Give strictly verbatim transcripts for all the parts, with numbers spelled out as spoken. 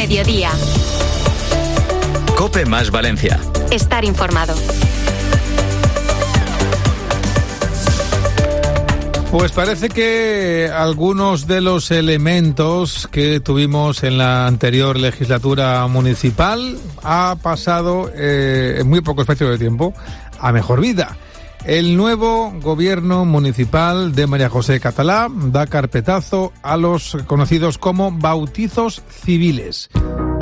mediodía. COPE más Valencia. Estar informado. Pues parece que algunos de los elementos que tuvimos en la anterior legislatura municipal ha pasado eh, en muy poco espacio de tiempo a mejor vida. El nuevo gobierno municipal de María José Catalá da carpetazo a los conocidos como bautizos civiles.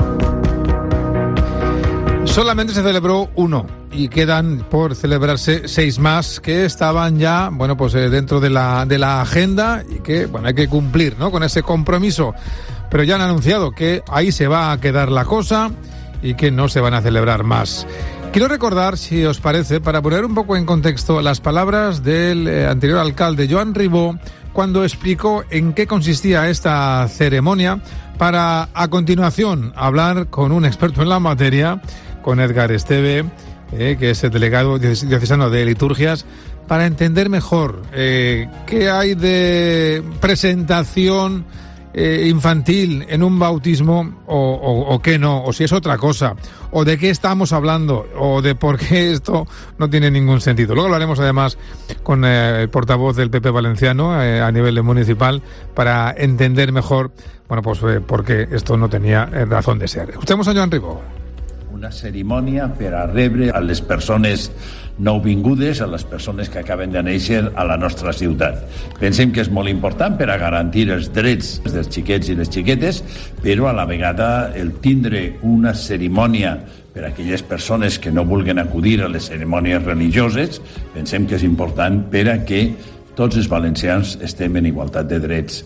Solamente se celebró uno y quedan por celebrarse seis más que estaban ya, bueno, pues eh, dentro de la de la agenda y que, bueno, hay que cumplir, ¿no?, con ese compromiso. Pero ya han anunciado que ahí se va a quedar la cosa y que no se van a celebrar más. Quiero recordar, si os parece, para poner un poco en contexto, las palabras del eh, anterior alcalde, Joan Ribó, cuando explicó en qué consistía esta ceremonia, para a continuación hablar con un experto en la materia, con Edgar Esteve, eh, que es el delegado diocesano de liturgias, para entender mejor eh, qué hay de presentación eh, infantil en un bautismo o, o, o qué no, o si es otra cosa, o de qué estamos hablando, o de por qué esto no tiene ningún sentido. Luego hablaremos además con eh, el portavoz del P P valenciano eh, a nivel municipal para entender mejor, bueno, pues eh, por qué esto no tenía eh, razón de ser. Escuchemos a Joan Ribó. Una cerimònia per a rebre a les persones nouvingudes, a les persones que acaben de néixer a la nostra ciutat. Pensem que és molt important per a garantir els drets dels xiquets i les xiquetes, però a la vegada el tindre una cerimònia per a aquelles persones que no vulguen acudir a les cerimònies religioses, pensem que és important per a que tots els valencians estem en igualtat de drets.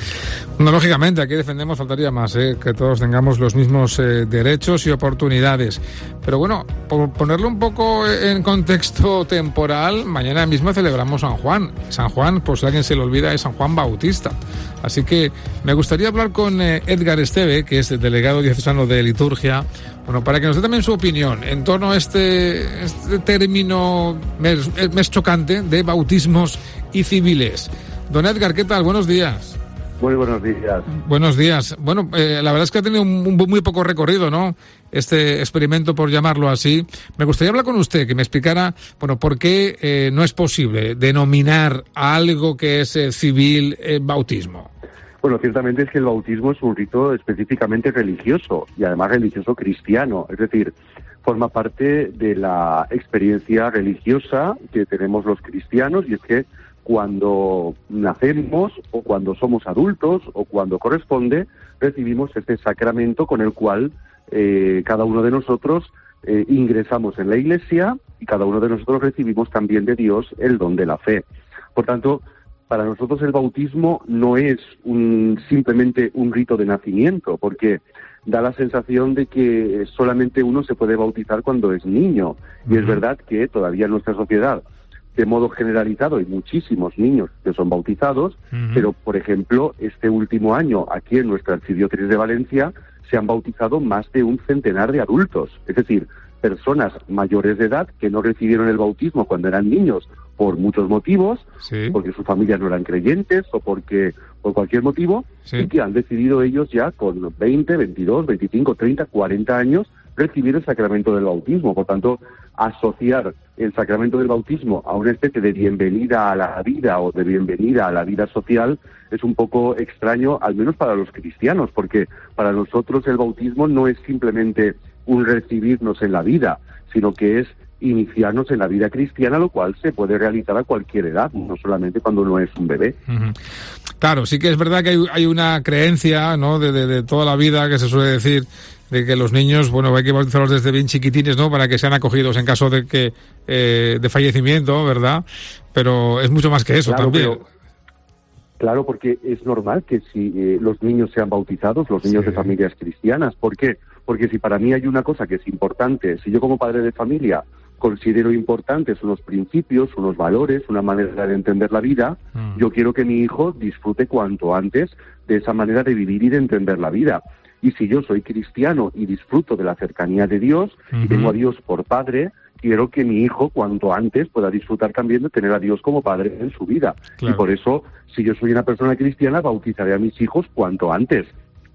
No, lógicamente, aquí defendemos, faltaría más, ¿eh? que todos tengamos los mismos eh, derechos y oportunidades. Pero bueno, por ponerlo un poco en contexto temporal, mañana mismo celebramos San Juan. San Juan, por si a alguien se le olvida, es San Juan Bautista. Así que me gustaría hablar con eh, Edgar Esteve, que es el delegado diocesano de liturgia, bueno, para que nos dé también su opinión en torno a este, este término mes, mes chocante de bautismos y civiles. Don Edgar, ¿qué tal? Buenos días. Muy buenos días. Buenos días. Bueno, eh, la verdad es que ha tenido un, un muy poco recorrido, ¿no?, este experimento, por llamarlo así. Me gustaría hablar con usted, que me explicara, bueno, por qué eh, no es posible denominar a algo que es eh, civil eh, bautismo. Bueno, ciertamente es que el bautismo es un rito específicamente religioso y además religioso cristiano. Es decir, forma parte de la experiencia religiosa que tenemos los cristianos, y es que cuando nacemos o cuando somos adultos o cuando corresponde, recibimos este sacramento con el cual eh, cada uno de nosotros eh, ingresamos en la Iglesia y cada uno de nosotros recibimos también de Dios el don de la fe. Por tanto, para nosotros el bautismo no es un, simplemente un rito de nacimiento, porque da la sensación de que solamente uno se puede bautizar cuando es niño. Y es verdad que todavía en nuestra sociedad, de modo generalizado, hay muchísimos niños que son bautizados, uh-huh. pero, por ejemplo, este último año, aquí en nuestra archidiócesis de Valencia, se han bautizado más de un centenar de adultos, es decir, personas mayores de edad que no recibieron el bautismo cuando eran niños por muchos motivos, sí. porque sus familias no eran creyentes o porque por cualquier motivo, sí. y que han decidido ellos ya con veinte, veintidós, veinticinco, treinta, cuarenta años recibir el sacramento del bautismo. Por tanto, asociar el sacramento del bautismo a una especie de bienvenida a la vida o de bienvenida a la vida social es un poco extraño, al menos para los cristianos, porque para nosotros el bautismo no es simplemente un recibirnos en la vida, sino que es iniciarnos en la vida cristiana, lo cual se puede realizar a cualquier edad, no solamente cuando uno es un bebé. Uh-huh. Claro, sí que es verdad que hay, hay una creencia, ¿no?, de, de, de toda la vida, que se suele decir de que los niños, bueno, hay que bautizarlos desde bien chiquitines, ¿no?, para que sean acogidos en caso de que eh, de fallecimiento, ¿verdad? Pero es mucho más que eso, claro, también. Pero, claro, porque es normal que si eh, los niños sean bautizados, los niños sí. de familias cristianas. ¿Por qué? Porque si para mí hay una cosa que es importante, si yo como padre de familia considero importantes unos principios, unos valores, una manera de entender la vida, mm. yo quiero que mi hijo disfrute cuanto antes de esa manera de vivir y de entender la vida. Y si yo soy cristiano y disfruto de la cercanía de Dios, uh-huh. y tengo a Dios por padre, quiero que mi hijo cuanto antes pueda disfrutar también de tener a Dios como padre en su vida. Claro. Y por eso, si yo soy una persona cristiana, bautizaré a mis hijos cuanto antes.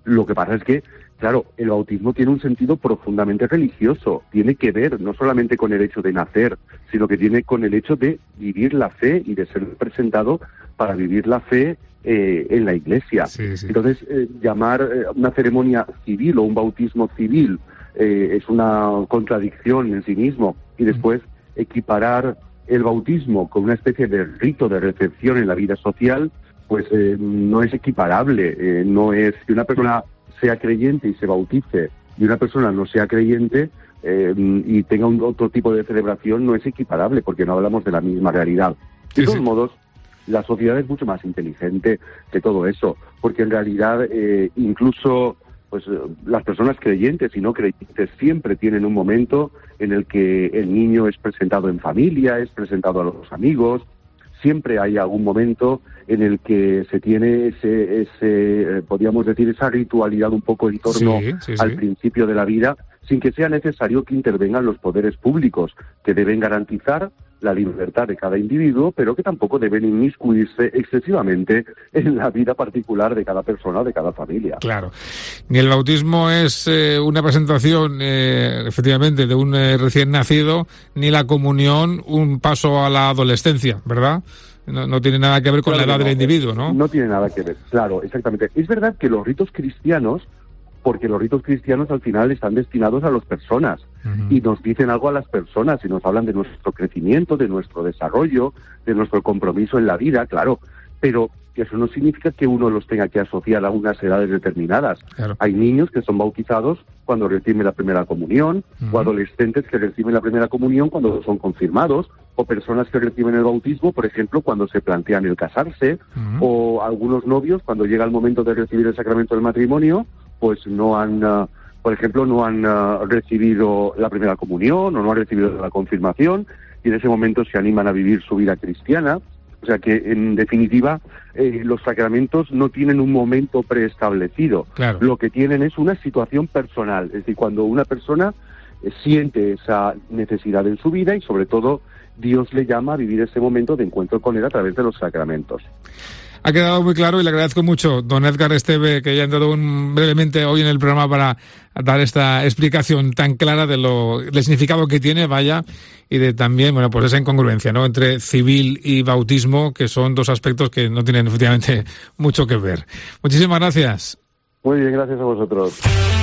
Lo que pasa es que, claro, el bautismo tiene un sentido profundamente religioso. Tiene que ver no solamente con el hecho de nacer, sino que tiene con el hecho de vivir la fe y de ser presentado para vivir la fe eh, en la Iglesia. Sí, sí. Entonces, eh, llamar eh, una ceremonia civil o un bautismo civil eh, es una contradicción en sí mismo. Y después equiparar el bautismo con una especie de rito de recepción en la vida social, pues eh, no es equiparable. Eh, no es que una persona sea creyente y se bautice y una persona no sea creyente eh, y tenga un otro tipo de celebración, no es equiparable, porque no hablamos de la misma realidad. De Sí, todos sí. modos, la sociedad es mucho más inteligente que todo eso, porque en realidad eh, incluso pues las personas creyentes y no creyentes siempre tienen un momento en el que el niño es presentado en familia, es presentado a los amigos. Siempre hay algún momento en el que se tiene ese, ese eh, podríamos decir, esa ritualidad un poco en torno Sí, sí, al sí. principio de la vida, sin que sea necesario que intervengan los poderes públicos, que deben garantizar la libertad de cada individuo, pero que tampoco deben inmiscuirse excesivamente en la vida particular de cada persona, de cada familia. Claro. Ni el bautismo es eh, una presentación, eh, efectivamente, de un eh, recién nacido, ni la comunión un paso a la adolescencia, ¿verdad? No, no tiene nada que ver con Claro la edad que del no, individuo, ¿no? No tiene nada que ver, claro, exactamente. Es verdad que los ritos cristianos, porque los ritos cristianos al final están destinados a las personas, Uh-huh. y nos dicen algo a las personas y nos hablan de nuestro crecimiento, de nuestro desarrollo, de nuestro compromiso en la vida, claro, pero eso no significa que uno los tenga que asociar a unas edades determinadas. Claro. Hay niños que son bautizados cuando reciben la primera comunión, Uh-huh. o adolescentes que reciben la primera comunión cuando son confirmados, o personas que reciben el bautismo, por ejemplo, cuando se plantean el casarse, Uh-huh. o algunos novios cuando llega el momento de recibir el sacramento del matrimonio, pues no han... Uh, por ejemplo, no han uh, recibido la primera comunión o no han recibido la confirmación, y en ese momento se animan a vivir su vida cristiana. O sea que, en definitiva, eh, los sacramentos no tienen un momento preestablecido. Claro. Lo que tienen es una situación personal, es decir, cuando una persona eh, siente esa necesidad en su vida y, sobre todo, Dios le llama a vivir ese momento de encuentro con Él a través de los sacramentos. Ha quedado muy claro y le agradezco mucho, don Edgar Esteve, que haya entrado un, brevemente hoy en el programa para dar esta explicación tan clara de lo, del significado que tiene, vaya, y de también, bueno, pues esa incongruencia, ¿no?, entre civil y bautismo, que son dos aspectos que no tienen efectivamente mucho que ver. Muchísimas gracias. Muy bien, gracias a vosotros.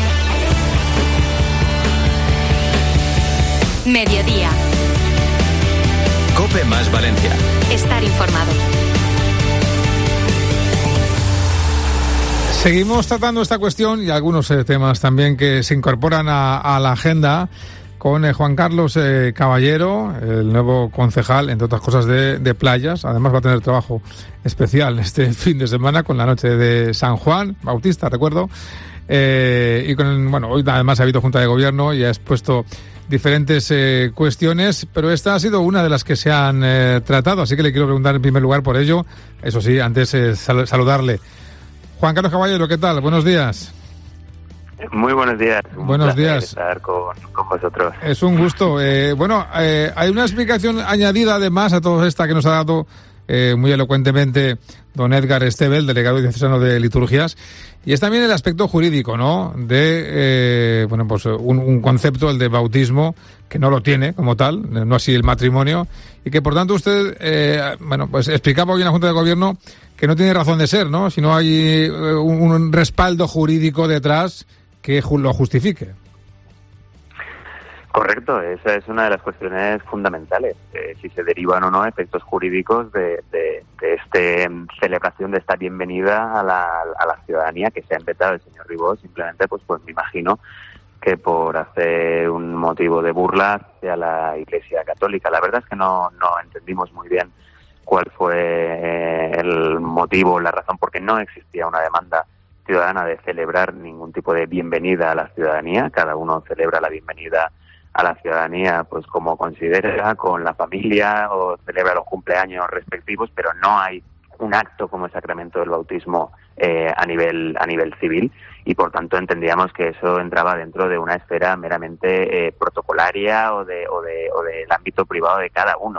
Mediodía. COPE más Valencia. Estar informado. Seguimos tratando esta cuestión y algunos eh, temas también que se incorporan a, a la agenda con eh, Juan Carlos eh, Caballero, el nuevo concejal, entre otras cosas, de, de playas. Además va a tener trabajo especial este fin de semana con la noche de San Juan Bautista, recuerdo. Eh, y con, bueno, hoy además ha habido Junta de Gobierno y ha expuesto diferentes eh, cuestiones, pero esta ha sido una de las que se han eh, tratado, así que le quiero preguntar en primer lugar por ello. Eso sí, antes eh, sal- saludarle. Juan Carlos Caballero, ¿qué tal? Buenos días. Muy buenos días. Un Buenos placer días. estar con, con vosotros. Es un gusto. Eh, bueno, eh, hay una explicación añadida además a toda esta que nos ha dado eh, muy elocuentemente don Edgar Esteve, el delegado diocesano de liturgias, y es también el aspecto jurídico, ¿no?, de, eh, bueno, pues un, un concepto, el de bautismo, que no lo tiene como tal, no así el matrimonio, y que por tanto usted, eh, bueno, pues explicaba hoy en la Junta de Gobierno que no tiene razón de ser, ¿no?, si no hay eh, un, un respaldo jurídico detrás que ju- lo justifique. Correcto, esa es una de las cuestiones fundamentales, eh, si se derivan o no efectos jurídicos de, de, de esta celebración, de esta bienvenida a la, a la ciudadanía que se ha inventado el señor Ribó, simplemente pues pues me imagino que por hacer un motivo de burla hacia la Iglesia Católica. La verdad es que no, no entendimos muy bien cuál fue eh, el motivo, la razón, porque no existía una demanda ciudadana de celebrar ningún tipo de bienvenida a la ciudadanía. Cada uno celebra la bienvenida a la ciudadanía pues como considera, con la familia, o celebra los cumpleaños respectivos, pero no hay un acto como el sacramento del bautismo eh, a nivel a nivel civil, y por tanto entendíamos que eso entraba dentro de una esfera meramente eh, protocolaria o de o de o del ámbito privado de cada uno. Y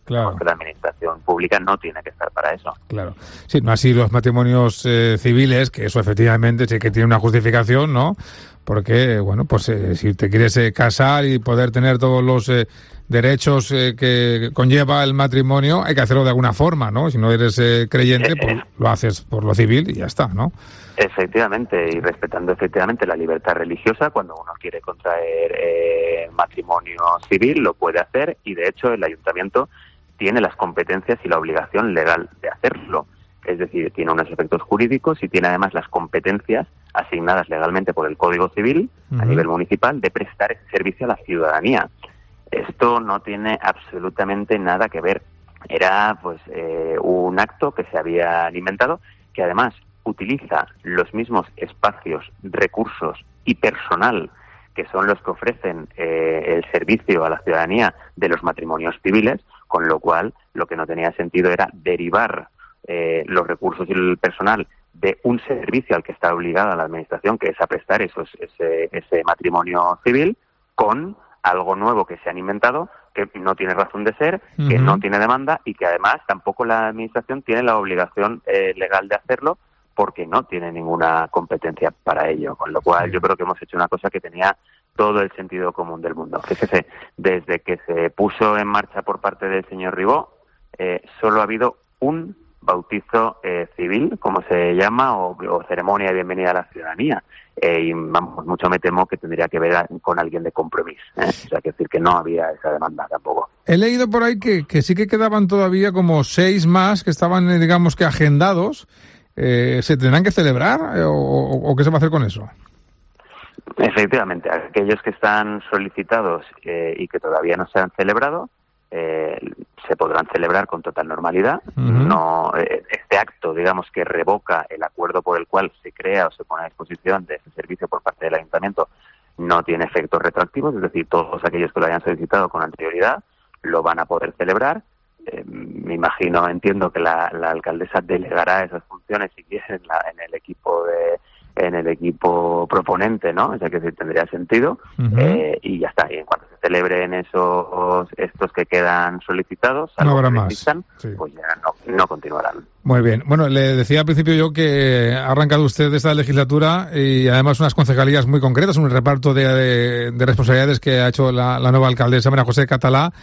Claro. Porque la administración pública no tiene que estar para eso. Claro. Sí, no así los matrimonios eh, civiles, que eso efectivamente sí que tiene una justificación, ¿no? Porque, bueno, pues eh, si te quieres eh, casar y poder tener todos los eh, derechos eh, que conlleva el matrimonio, hay que hacerlo de alguna forma, ¿no? Si no eres eh, creyente, pues lo haces por lo civil y ya está, ¿no? Efectivamente, y respetando efectivamente la libertad religiosa, cuando uno quiere contraer eh, matrimonio civil, lo puede hacer, y de hecho el ayuntamiento tiene las competencias y la obligación legal de hacerlo. Es decir, tiene unos efectos jurídicos y tiene además las competencias asignadas legalmente por el Código Civil uh-huh. a nivel municipal de prestar ese servicio a la ciudadanía. Esto no tiene absolutamente nada que ver. Era pues eh, un acto que se habían inventado, que además utiliza los mismos espacios, recursos y personal que son los que ofrecen eh, el servicio a la ciudadanía de los matrimonios civiles, con lo cual lo que no tenía sentido era derivar eh, los recursos y el personal de un servicio al que está obligada la administración, que es a prestar esos, ese, ese matrimonio civil, con algo nuevo que se han inventado, que no tiene razón de ser, uh-huh. que no tiene demanda y que además tampoco la administración tiene la obligación eh, legal de hacerlo, porque no tiene ninguna competencia para ello, con lo cual yo creo que hemos hecho una cosa que tenía todo el sentido común del mundo. Fíjese, desde que se puso en marcha por parte del señor Ribó, eh, solo ha habido un bautizo eh, civil, como se llama, o, o ceremonia de bienvenida a la ciudadanía, eh, y vamos, mucho me temo que tendría que ver a, con alguien de compromiso, ¿eh? O sea, que decir que no había esa demanda tampoco. He leído por ahí que, que sí que quedaban todavía como seis más que estaban, digamos que agendados. Eh, ¿Se tendrán que celebrar eh, o, o qué se va a hacer con eso? Efectivamente, aquellos que están solicitados eh, y que todavía no se han celebrado, eh, se podrán celebrar con total normalidad. Uh-huh. No, eh, este acto, digamos, que revoca el acuerdo por el cual se crea o se pone a disposición de ese servicio por parte del ayuntamiento, no tiene efectos retroactivos, es decir, todos aquellos que lo hayan solicitado con anterioridad lo van a poder celebrar. Eh, me imagino, entiendo que la, la alcaldesa delegará esas funciones si quiere en, la, en el equipo de en el equipo proponente, ¿no? O sea que sí tendría sentido. Uh-huh. eh, y ya está. Y en cuanto se celebren esos estos que quedan solicitados, no habrá más. Existan, sí. Pues ya no, no continuarán. Muy bien. Bueno, le decía al principio yo que ha arrancado usted esta legislatura y además unas concejalías muy concretas, un reparto de, de, de responsabilidades que ha hecho la, la nueva alcaldesa María José Catalá.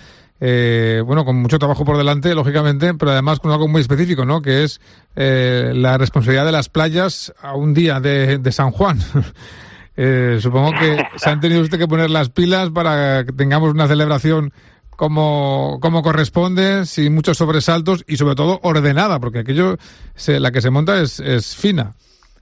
Eh, bueno, con mucho trabajo por delante, lógicamente, pero además con algo muy específico, ¿no? Que es eh, la responsabilidad de las playas a un día de, de San Juan. eh, supongo que se han tenido usted que poner las pilas para que tengamos una celebración como, como corresponde, sin muchos sobresaltos y sobre todo ordenada, porque aquello, se, la que se monta es, es fina.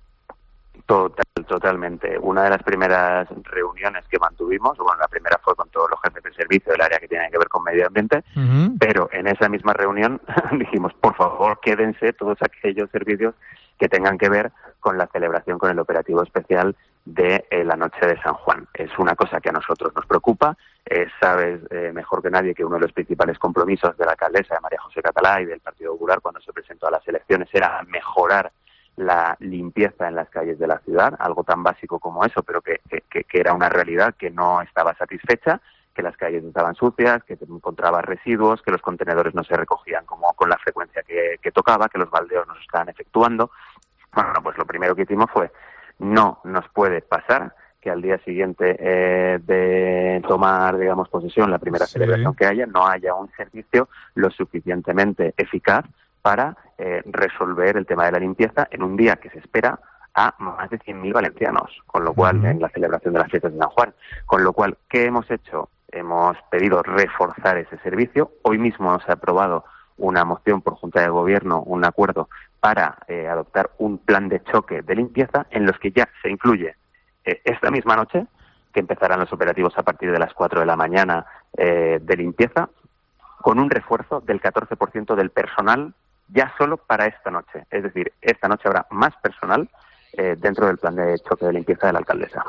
Total, totalmente. Una de las primeras reuniones que mantuvimos, bueno, la primera fue con todos los jefes de servicio del área que tiene que ver con medio ambiente, uh-huh. pero en esa misma reunión dijimos, por favor, quédense todos aquellos servicios que tengan que ver con la celebración, con el operativo especial de eh, la noche de San Juan. Es una cosa que a nosotros nos preocupa. Eh, sabes eh, mejor que nadie que uno de los principales compromisos de la alcaldesa, de María José Catalá, y del Partido Popular cuando se presentó a las elecciones era mejorar la limpieza en las calles de la ciudad, algo tan básico como eso, pero que, que, que era una realidad que no estaba satisfecha, que las calles estaban sucias, que encontraba residuos, que los contenedores no se recogían como con la frecuencia que, que tocaba, que los baldeos no se estaban efectuando. Bueno, pues lo primero que hicimos fue, no nos puede pasar que al día siguiente eh, de tomar, digamos, posesión, la primera sí. celebración que haya, no haya un servicio lo suficientemente eficaz para eh, resolver el tema de la limpieza en un día que se espera a más de cien mil valencianos, con lo cual, uh-huh. en la celebración de las fiestas de San Juan. Con lo cual, ¿qué hemos hecho? Hemos pedido reforzar ese servicio. Hoy mismo hemos aprobado una moción por Junta de Gobierno, un acuerdo para eh, adoptar un plan de choque de limpieza en los que ya se incluye eh, esta misma noche, que empezarán los operativos a partir de las cuatro de la mañana eh, de limpieza, con un refuerzo del catorce por ciento del personal ya solo para esta noche. Es decir, esta noche habrá más personal eh, dentro del plan de choque de limpieza de la alcaldesa.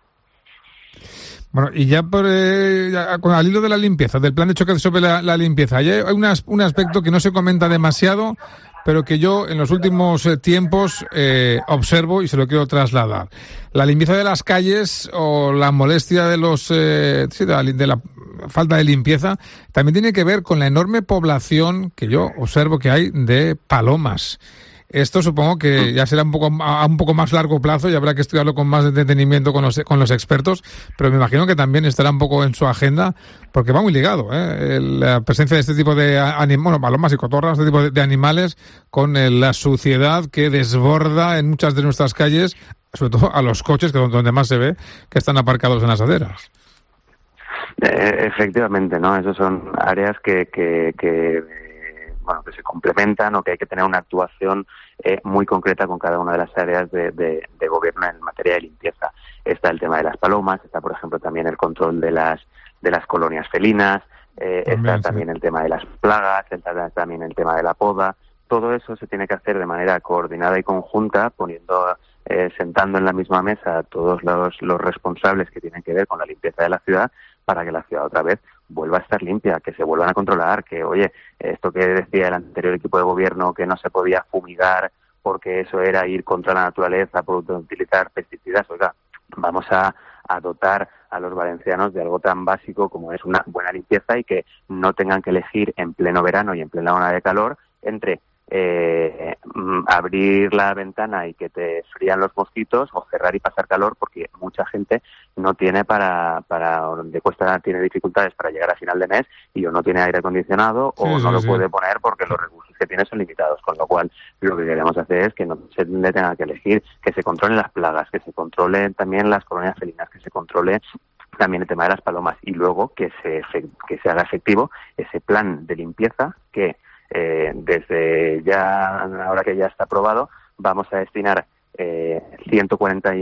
Bueno, y ya por eh, ya, con al hilo de la limpieza, del plan de choque sobre la, la limpieza, hay unas, un aspecto que no se comenta demasiado, pero que yo en los últimos eh, tiempos eh, observo y se lo quiero trasladar. La limpieza de las calles o la molestia de los eh, sí, de, la, de la falta de limpieza también tiene que ver con la enorme población que yo observo que hay de palomas. Esto supongo que ya será un poco a un poco más largo plazo y habrá que estudiarlo con más detenimiento con los, con los expertos, pero me imagino que también estará un poco en su agenda, porque va muy ligado, ¿eh? La presencia de este tipo de animales, bueno, palomas y cotorras, este tipo de, de animales, con eh, la suciedad que desborda en muchas de nuestras calles, sobre todo a los coches, que es donde más se ve, que están aparcados en las aceras. Eh, efectivamente, ¿no? Esas son áreas que... que, que... bueno, que se complementan o que hay que tener una actuación eh, muy concreta con cada una de las áreas de, de, de gobierno en materia de limpieza. Está el tema de las palomas, está, por ejemplo, también el control de las de las colonias felinas, eh, también, está sí. también el tema de las plagas, está también el tema de la poda. Todo eso se tiene que hacer de manera coordinada y conjunta, poniendo, eh, sentando en la misma mesa a todos los, los responsables que tienen que ver con la limpieza de la ciudad, para que la ciudad otra vez vuelva a estar limpia, que se vuelvan a controlar, que, oye, esto que decía el anterior equipo de gobierno, que no se podía fumigar porque eso era ir contra la naturaleza por utilizar pesticidas, oiga, vamos a, a dotar a los valencianos de algo tan básico como es una buena limpieza y que no tengan que elegir en pleno verano y en plena ola de calor entre Eh, abrir la ventana y que te frían los mosquitos o cerrar y pasar calor, porque mucha gente no tiene para, para donde cuesta, tiene dificultades para llegar a final de mes y o no tiene aire acondicionado o sí, no sí, lo sí. puede poner porque los recursos que tiene son limitados, con lo cual lo que queremos hacer es que no se le tenga que elegir, que se controlen las plagas, que se controlen también las colonias felinas, que se controle también el tema de las palomas y luego que se, que se haga efectivo ese plan de limpieza que Eh, desde ya, ahora que ya está aprobado, vamos a destinar eh, ciento cuarenta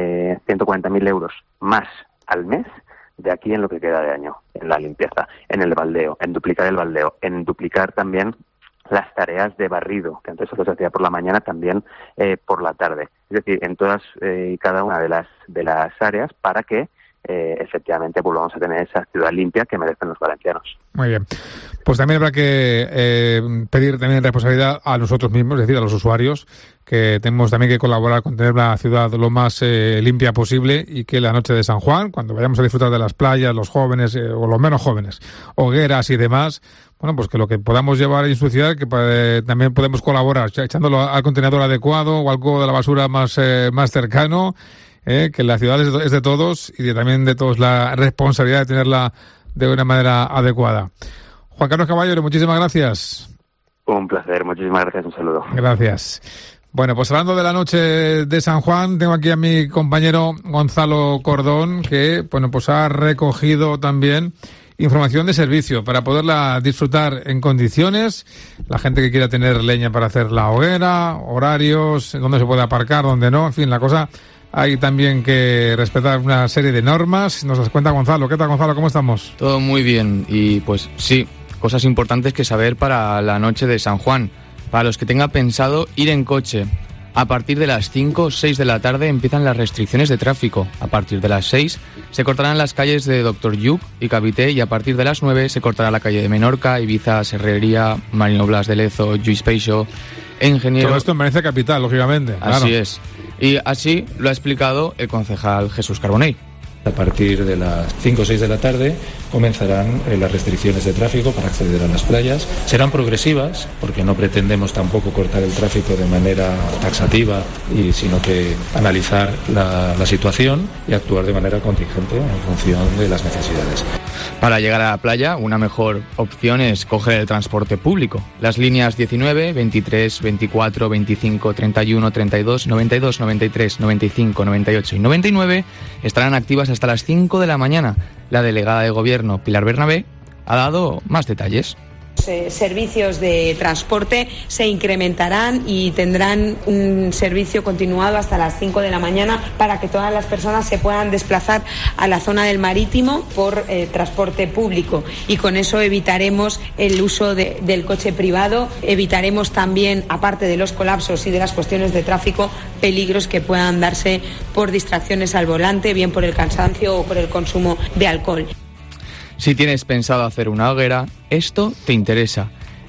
mil euros más al mes de aquí en lo que queda de año, en la limpieza, en el baldeo, en duplicar el baldeo, en duplicar también las tareas de barrido, que antes solo se hacía por la mañana, también eh, por la tarde. Es decir, en todas y eh, cada una de las de las áreas para que Eh, efectivamente volvamos a tener esa ciudad limpia que merecen los valencianos. Muy bien. Pues también habrá que eh, pedir también responsabilidad a nosotros mismos, es decir, a los usuarios, que tenemos también que colaborar con tener la ciudad lo más eh, limpia posible y que la noche de San Juan, cuando vayamos a disfrutar de las playas, los jóvenes eh, o los menos jóvenes, hogueras y demás, bueno, pues que lo que podamos llevar en su ciudad, que eh, también podemos colaborar echándolo al contenedor adecuado o al cubo de la basura más, eh, más cercano. Eh, que la ciudad es de, es de todos y de, también de todos la responsabilidad de tenerla de una manera adecuada. Juan Carlos Caballero, muchísimas gracias. Un placer, muchísimas gracias, un saludo. Gracias. Bueno, pues hablando de la noche de San Juan, tengo aquí a mi compañero Gonzalo Cordón, que bueno, pues ha recogido también información de servicio para poderla disfrutar en condiciones. La gente que quiera tener leña para hacer la hoguera, horarios, dónde se puede aparcar, dónde no, en fin, la cosa. Hay también que respetar una serie de normas. Nos las cuenta Gonzalo. ¿Qué tal, Gonzalo? ¿Cómo estamos? Todo muy bien. Y pues sí, cosas importantes que saber para la noche de San Juan. Para los que tengan pensado ir en coche. A partir de las cinco o seis de la tarde empiezan las restricciones de tráfico. A partir de las seis se cortarán las calles de Doctor Lluc y Cavité y a partir de las nueve se cortará la calle de Menorca, Ibiza, Serrería, Marino Blas de Lezo, Lluís Peixo, Ingeniero... Todo esto en Valencia Capital, lógicamente. Así claro. es. Y así lo ha explicado el concejal Jesús Carbonell. A partir de las cinco o seis de la tarde comenzarán eh, las restricciones de tráfico para acceder a las playas. Serán progresivas, porque no pretendemos tampoco cortar el tráfico de manera taxativa, y, sino que analizar la, la situación y actuar de manera contingente en función de las necesidades. Para llegar a la playa, una mejor opción es coger el transporte público. Las líneas diecinueve, veintitrés, veinticuatro, veinticinco, treinta y uno, treinta y dos, noventa y dos, noventa y tres, noventa y cinco, noventa y ocho y noventa y nueve estarán activas hasta las cinco de la mañana. La delegada de Gobierno, Pilar Bernabé, ha dado más detalles. Eh, servicios de transporte se incrementarán y tendrán un servicio continuado hasta las cinco de la mañana para que todas las personas se puedan desplazar a la zona del marítimo por eh, transporte público, y con eso evitaremos el uso de, del coche privado, evitaremos también, aparte de los colapsos y de las cuestiones de tráfico, peligros que puedan darse por distracciones al volante, bien por el cansancio o por el consumo de alcohol. Si tienes pensado hacer una hoguera, esto te interesa.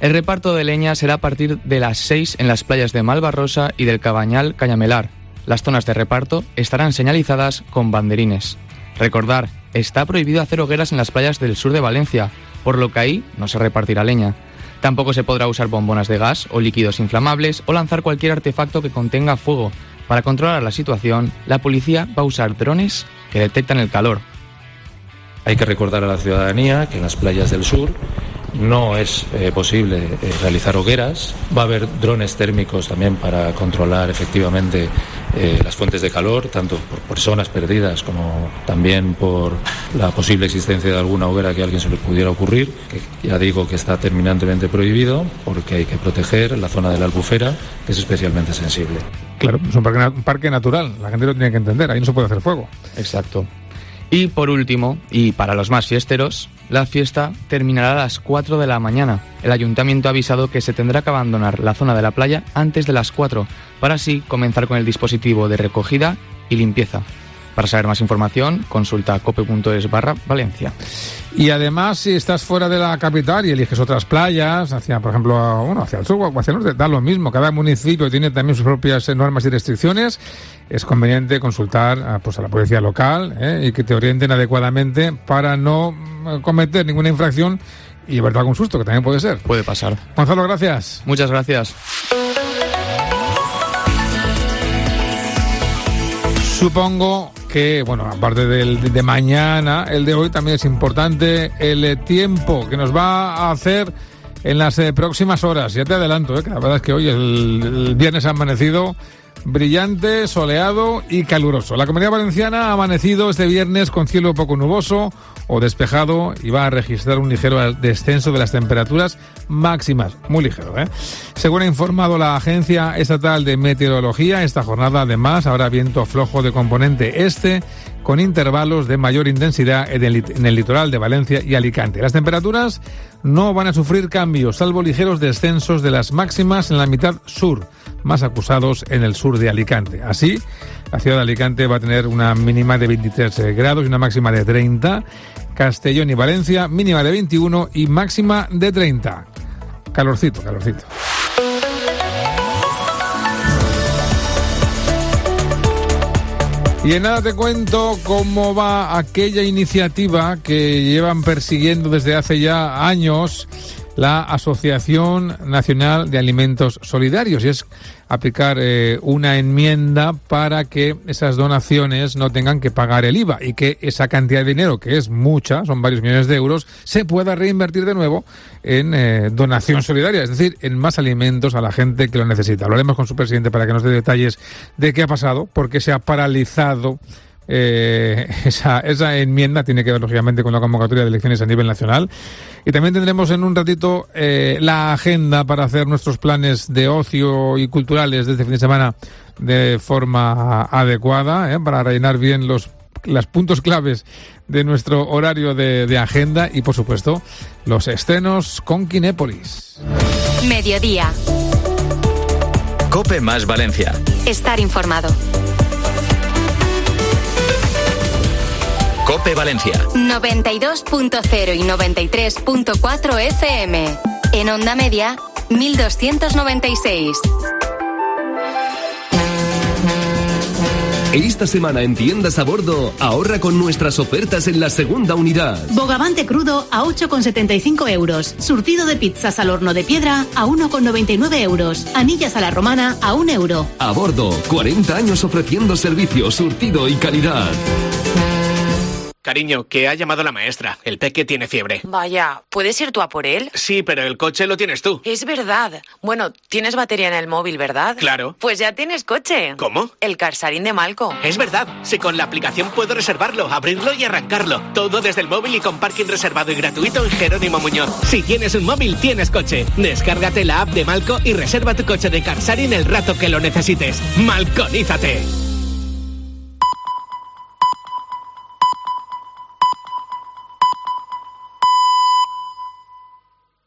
El reparto de leña será a partir de las seis en las playas de Malvarrosa y del Cabañal Cañamelar. Las zonas de reparto estarán señalizadas con banderines. Recordar, está prohibido hacer hogueras en las playas del sur de Valencia, por lo que ahí no se repartirá leña. Tampoco se podrá usar bombonas de gas o líquidos inflamables o lanzar cualquier artefacto que contenga fuego. Para controlar la situación, la policía va a usar drones que detectan el calor. Hay que recordar a la ciudadanía que en las playas del sur no es eh, posible eh, realizar hogueras. Va a haber drones térmicos también para controlar efectivamente eh, las fuentes de calor, tanto por personas perdidas como también por la posible existencia de alguna hoguera que a alguien se le pudiera ocurrir, que ya digo que está terminantemente prohibido porque hay que proteger la zona de la Albufera, que es especialmente sensible. Claro, es un parque, un parque natural, la gente lo tiene que entender, ahí no se puede hacer fuego. Exacto. Y por último, y para los más fiesteros, la fiesta terminará a las cuatro de la mañana. El ayuntamiento ha avisado que se tendrá que abandonar la zona de la playa antes de las cuatro, para así comenzar con el dispositivo de recogida y limpieza. Para saber más información, consulta cope.es barra Valencia. Y además, si estás fuera de la capital y eliges otras playas, hacia, por ejemplo, bueno, hacia el sur o hacia el norte, da lo mismo. Cada municipio tiene también sus propias normas y restricciones. Es conveniente consultar pues, a la policía local ¿eh? y que te orienten adecuadamente para no cometer ninguna infracción y llevarte algún susto, que también puede ser. Puede pasar. Gonzalo, gracias. Muchas gracias. Supongo que, bueno, aparte del de mañana, el de hoy también es importante, el tiempo que nos va a hacer en las eh, próximas horas. Ya te adelanto, ¿eh? que la verdad es que hoy, el, el viernes, ha amanecido brillante, soleado y caluroso. La Comunidad Valenciana ha amanecido este viernes con cielo poco nuboso o despejado y va a registrar un ligero descenso de las temperaturas máximas, muy ligero, ¿eh? Según ha informado la Agencia Estatal de Meteorología, esta jornada además habrá viento flojo de componente este con intervalos de mayor intensidad en el, en el litoral de Valencia y Alicante. Las temperaturas no van a sufrir cambios, salvo ligeros descensos de las máximas en la mitad sur, más acusados en el sur de Alicante. Así, la ciudad de Alicante va a tener una mínima de veintitrés grados y una máxima de treinta. Castellón y Valencia, mínima de veintiuno y máxima de treinta. Calorcito, calorcito. Y en nada te cuento cómo va aquella iniciativa que llevan persiguiendo desde hace ya años la Asociación Nacional de Alimentos Solidarios, y es aplicar eh, una enmienda para que esas donaciones no tengan que pagar el I V A y que esa cantidad de dinero, que es mucha, son varios millones de euros, se pueda reinvertir de nuevo en eh, donación solidaria, es decir, en más alimentos a la gente que lo necesita. Hablaremos con su presidente para que nos dé detalles de qué ha pasado, por qué se ha paralizado Eh, esa, esa enmienda. Tiene que ver lógicamente con la convocatoria de elecciones a nivel nacional, y también tendremos en un ratito eh, la agenda para hacer nuestros planes de ocio y culturales de este fin de semana de forma adecuada, eh, para rellenar bien los los puntos claves de nuestro horario de, de agenda, y por supuesto los estrenos con Kinépolis. Mediodía. Cope más Valencia. Estar informado. Cope Valencia. noventa y dos punto cero y noventa y tres punto cuatro F M. En onda media, mil doscientos noventa y seis. Esta semana en Tiendas a Bordo, ahorra con nuestras ofertas en la segunda unidad. Bogavante crudo a ocho con setenta y cinco euros. Surtido de pizzas al horno de piedra a uno con noventa y nueve euros. Anillas a la romana a un euro. A Bordo, cuarenta años ofreciendo servicio, surtido y calidad. Cariño, que ha llamado la maestra. El peque tiene fiebre. Vaya, ¿puedes ir tú a por él? Sí, pero el coche lo tienes tú. Es verdad. Bueno, tienes batería en el móvil, ¿verdad? Claro. Pues ya tienes coche. ¿Cómo? El Carsarín de Malco. Es verdad. Si con la aplicación puedo reservarlo, abrirlo y arrancarlo. Todo desde el móvil y con parking reservado y gratuito en Jerónimo Muñoz. Si tienes un móvil, tienes coche. Descárgate la app de Malco y reserva tu coche de Carsarín el rato que lo necesites. ¡Malconízate!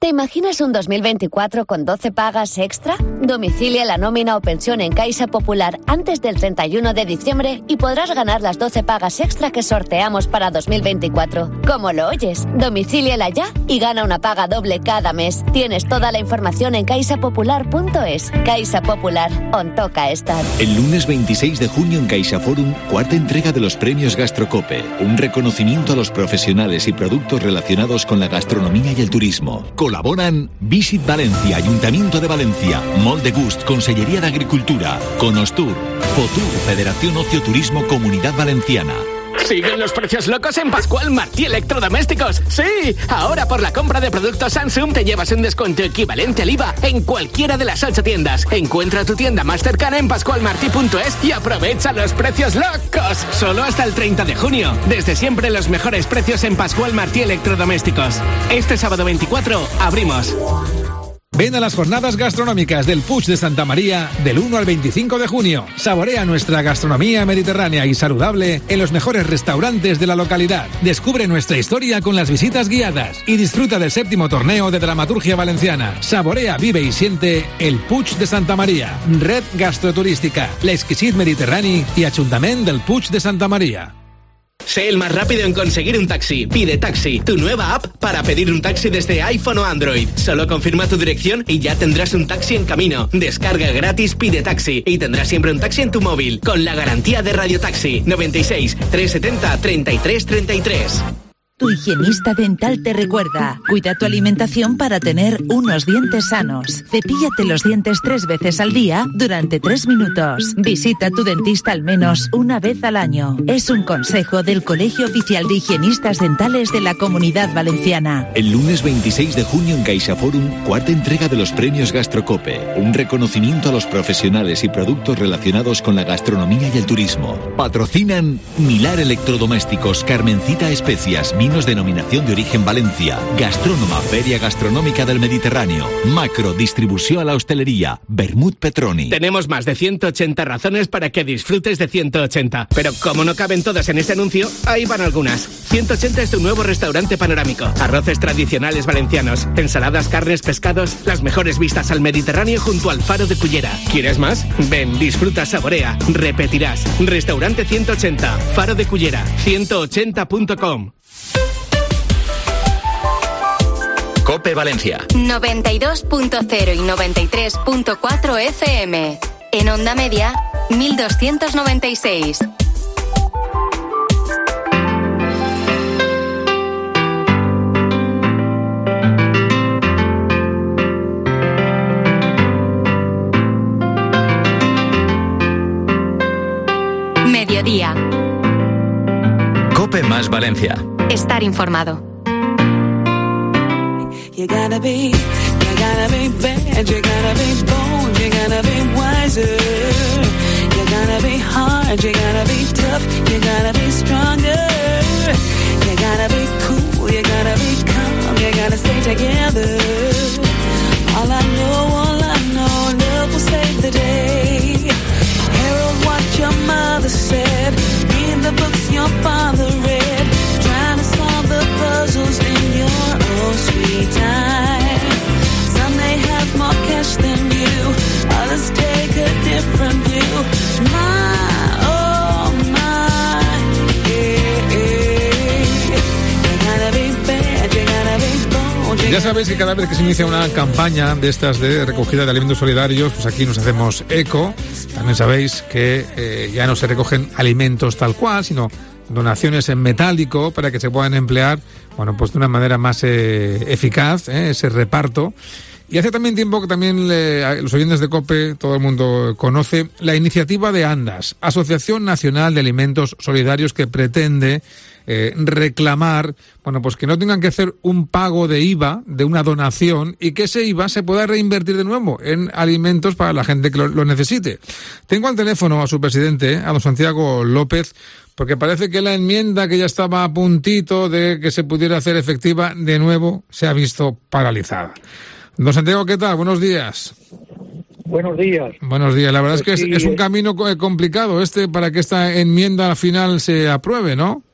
¿Te imaginas un dos mil veinticuatro con doce pagas extra? Domicilia la nómina o pensión en Caixa Popular antes del treinta y uno de diciembre y podrás ganar las doce pagas extra que sorteamos para dos mil veinticuatro. ¿Cómo lo oyes? Domicíliala ya y gana una paga doble cada mes. Tienes toda la información en caixa popular punto es. Caixa Popular, on toca estar. El lunes veintiséis de junio en CaixaForum, cuarta entrega de los premios Gastrocope. Un reconocimiento a los profesionales y productos relacionados con la gastronomía y el turismo. Colaboran Visit Valencia, Ayuntamiento de Valencia, Molde Gust, Consellería de Agricultura, Conostur, Fotur, Federación Ocio Turismo Comunidad Valenciana. Siguen los precios locos en Pascual Martí Electrodomésticos. ¡Sí! Ahora por la compra de productos Samsung te llevas un descuento equivalente al I V A en cualquiera de las ocho tiendas. Encuentra tu tienda más cercana en pascual martí punto es y aprovecha los precios locos. Solo hasta el treinta de junio. Desde siempre los mejores precios en Pascual Martí Electrodomésticos. Este sábado veinticuatro abrimos. Ven a las jornadas gastronómicas del Puig de Santa María del uno al veinticinco de junio. Saborea nuestra gastronomía mediterránea y saludable en los mejores restaurantes de la localidad. Descubre nuestra historia con las visitas guiadas y disfruta del séptimo torneo de dramaturgia valenciana. Saborea, vive y siente el Puig de Santa María. Red Gastroturística, l'Exquisit Mediterrani y Ayuntamiento del Puig de Santa María. Sé el más rápido en conseguir un taxi. Pide Taxi, tu nueva app para pedir un taxi desde iPhone o Android. Solo confirma tu dirección y ya tendrás un taxi en camino. Descarga gratis Pide Taxi y tendrás siempre un taxi en tu móvil con la garantía de Radio Taxi. noventa y seis, trescientos setenta, treinta y tres treinta y tres. Tu higienista dental te recuerda, cuida tu alimentación para tener unos dientes sanos. Cepíllate los dientes tres veces al día durante tres minutos. Visita a tu dentista al menos una vez al año. Es un consejo del Colegio Oficial de Higienistas Dentales de la Comunidad Valenciana. El lunes veintiséis de junio en CaixaForum, cuarta entrega de los premios Gastrocope. Un reconocimiento a los profesionales y productos relacionados con la gastronomía y el turismo. Patrocinan Milar Electrodomésticos, Carmencita Especias, Vinos Denominación de Origen Valencia, Gastrónoma, Feria Gastronómica del Mediterráneo, Macro, Distribución a la Hostelería, Vermut Petroni. Tenemos más de ciento ochenta razones para que disfrutes de ciento ochenta. Pero como no caben todas en este anuncio, ahí van algunas. ciento ochenta es tu nuevo restaurante panorámico. Arroces tradicionales valencianos, ensaladas, carnes, pescados, las mejores vistas al Mediterráneo junto al Faro de Cullera. ¿Quieres más? Ven, disfruta, saborea, repetirás. Restaurante ciento ochenta, Faro de Cullera, ciento ochenta punto com. Cope Valencia. noventa y dos punto cero y noventa y tres punto cuatro F M. En onda media, mil doscientos noventa y seis. Mediodía. Cope más Valencia. Estar informado. You gotta be, you gotta be bad, you gotta be bold, you gotta be wiser. You gotta be hard, you gotta be tough, you gotta be stronger. You gotta be cool, you gotta be calm, you gotta stay together. All I know, all I know, love will save the day. Herald what your mother said, read the books your father read, trying to solve the puzzles in your own sweet time. Some may have more cash than you, others take a different view. My, oh my, yeah, yeah. You gotta be bad, you gotta be bold. Ya sabéis que cada vez que se inicia una campaña de estas de recogida de alimentos solidarios, pues aquí nos hacemos eco. También sabéis que eh, ya no se recogen alimentos tal cual, sino donaciones en metálico para que se puedan emplear, bueno, pues de una manera más eh, eficaz, eh, ese reparto. Y hace también tiempo que también eh, los oyentes de COPE, todo el mundo conoce la iniciativa de ANDAS, Asociación Nacional de Alimentos Solidarios, que pretende eh, reclamar, bueno, pues que no tengan que hacer un pago de I V A de una donación y que ese I V A se pueda reinvertir de nuevo en alimentos para la gente que lo, lo necesite. Tengo al teléfono a su presidente, a don Santiago López, porque parece que la enmienda que ya estaba a puntito de que se pudiera hacer efectiva, de nuevo se ha visto paralizada. Don Santiago, ¿qué tal? Buenos días. Buenos días. Buenos días. La verdad pues es que sí, es, es un camino complicado este para que esta enmienda al final se apruebe, ¿no?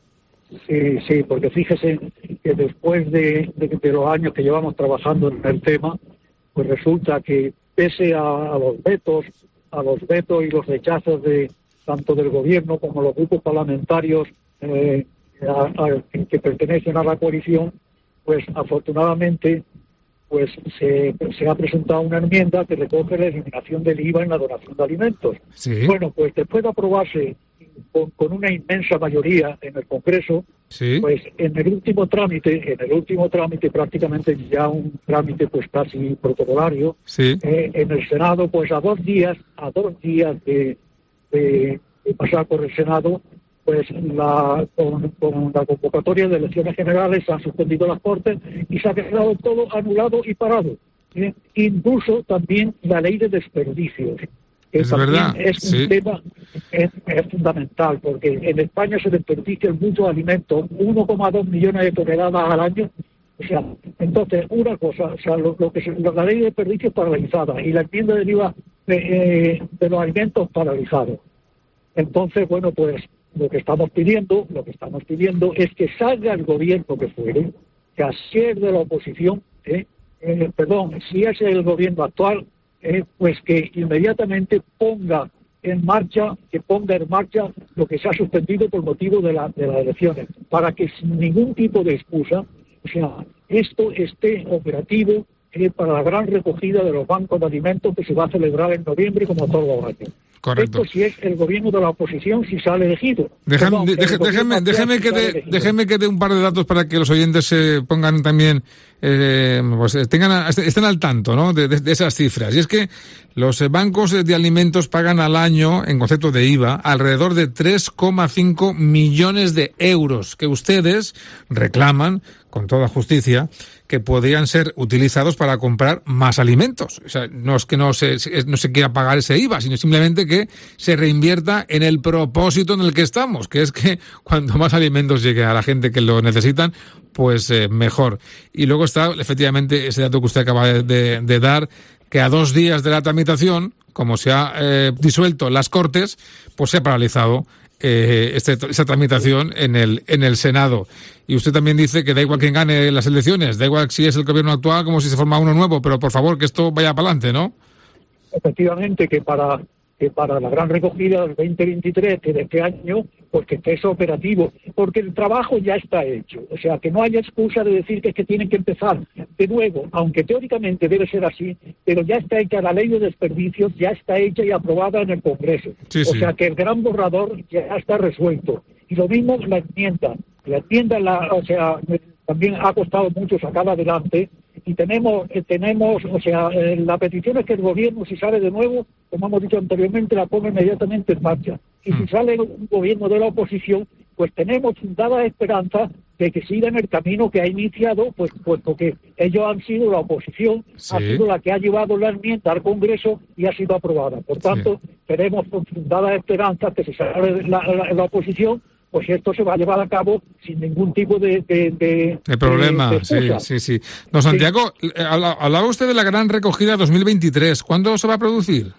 Sí, sí, porque fíjese que después de, de, de los años que llevamos trabajando en el tema, pues resulta que pese a, a los vetos, a los vetos y los rechazos de tanto del gobierno como los grupos parlamentarios eh, a, a, que pertenecen a la coalición, pues afortunadamente pues se, se ha presentado una enmienda que recoge la eliminación del I V A en la donación de alimentos. Sí. Bueno, pues después de aprobarse con, con una inmensa mayoría en el Congreso, sí. pues en el último trámite, en el último trámite prácticamente ya un trámite pues casi protocolario, sí. eh, en el Senado, pues a dos días, a dos días de, de, de pasar por el Senado, pues la, con, con la convocatoria de elecciones generales se han suspendido las Cortes y se ha quedado todo anulado y parado. ¿eh? Incluso también la ley de desperdicios. Que es también verdad, es un sí. tema es, es fundamental, porque en España se desperdician muchos alimentos, uno coma dos millones de toneladas al año. O sea, entonces, una cosa, o sea, lo, lo que se, la ley de desperdicios paralizada y la enmienda del I V A de, eh, de los alimentos paralizados. Entonces, bueno, pues lo que estamos pidiendo, lo que estamos pidiendo es que salga el gobierno que fuere, que así es de la oposición, eh, eh, perdón, si es el gobierno actual, eh, pues que inmediatamente ponga en marcha, que ponga en marcha lo que se ha suspendido por motivo de, la, de las elecciones, para que sin ningún tipo de excusa, o sea, esto esté operativo eh, para la gran recogida de los bancos de alimentos que se va a celebrar en noviembre como todos los años. Correcto. Esto si es el gobierno de la oposición, si sale elegido. Déjame, Perdón, deje, déjeme, déjeme, que de, déjeme que dé un par de datos para que los oyentes se pongan también, eh, pues tengan, estén al tanto, ¿no? De, de, de esas cifras. Y es que los bancos de alimentos pagan al año, en concepto de I V A, alrededor de tres coma cinco millones de euros que ustedes reclaman, con toda justicia, que podrían ser utilizados para comprar más alimentos. O sea, no es que no se, no se quiera pagar ese I V A, sino simplemente que se reinvierta en el propósito en el que estamos, que es que cuanto más alimentos llegue a la gente que lo necesitan, pues eh, mejor. Y luego está, efectivamente, ese dato que usted acaba de, de, de dar, que a dos días de la tramitación, como se ha eh, disuelto las Cortes, pues se ha paralizado eh, este, esa tramitación en el en el Senado. Y usted también dice que da igual quien gane las elecciones, da igual si es el gobierno actual como si se forma uno nuevo, pero por favor que esto vaya para adelante, ¿no? Efectivamente, que para que para la gran recogida del veinte veintitrés, que de este año, pues que esté eso operativo, porque el trabajo ya está hecho. O sea, que no haya excusa de decir que es que tienen que empezar de nuevo, aunque teóricamente debe ser así, pero ya está hecha la ley de desperdicios, ya está hecha y aprobada en el Congreso. Sí, o sí. sea, que el gran borrador ya está resuelto. Y lo mismo la enmienda. La enmienda, la, o sea, también ha costado mucho sacarla adelante, y tenemos, eh, tenemos, o sea, eh, la petición es que el gobierno, si sale de nuevo, como hemos dicho anteriormente, la ponga inmediatamente en marcha. Y si sale un gobierno de la oposición, pues tenemos fundada esperanza de que sigan el camino que ha iniciado, pues, pues porque ellos han sido la oposición, Sí. ha sido la que ha llevado la enmienda al Congreso y ha sido aprobada. Por tanto, Sí. tenemos con fundada esperanza que si sale la, la, la oposición, pues esto se va a llevar a cabo sin ningún tipo de... de, de El problema, de, de sí, excusa. sí, sí. Don Santiago, eh, habla- hablaba usted de la gran recogida dos mil veintitrés. ¿Cuándo se va a producir?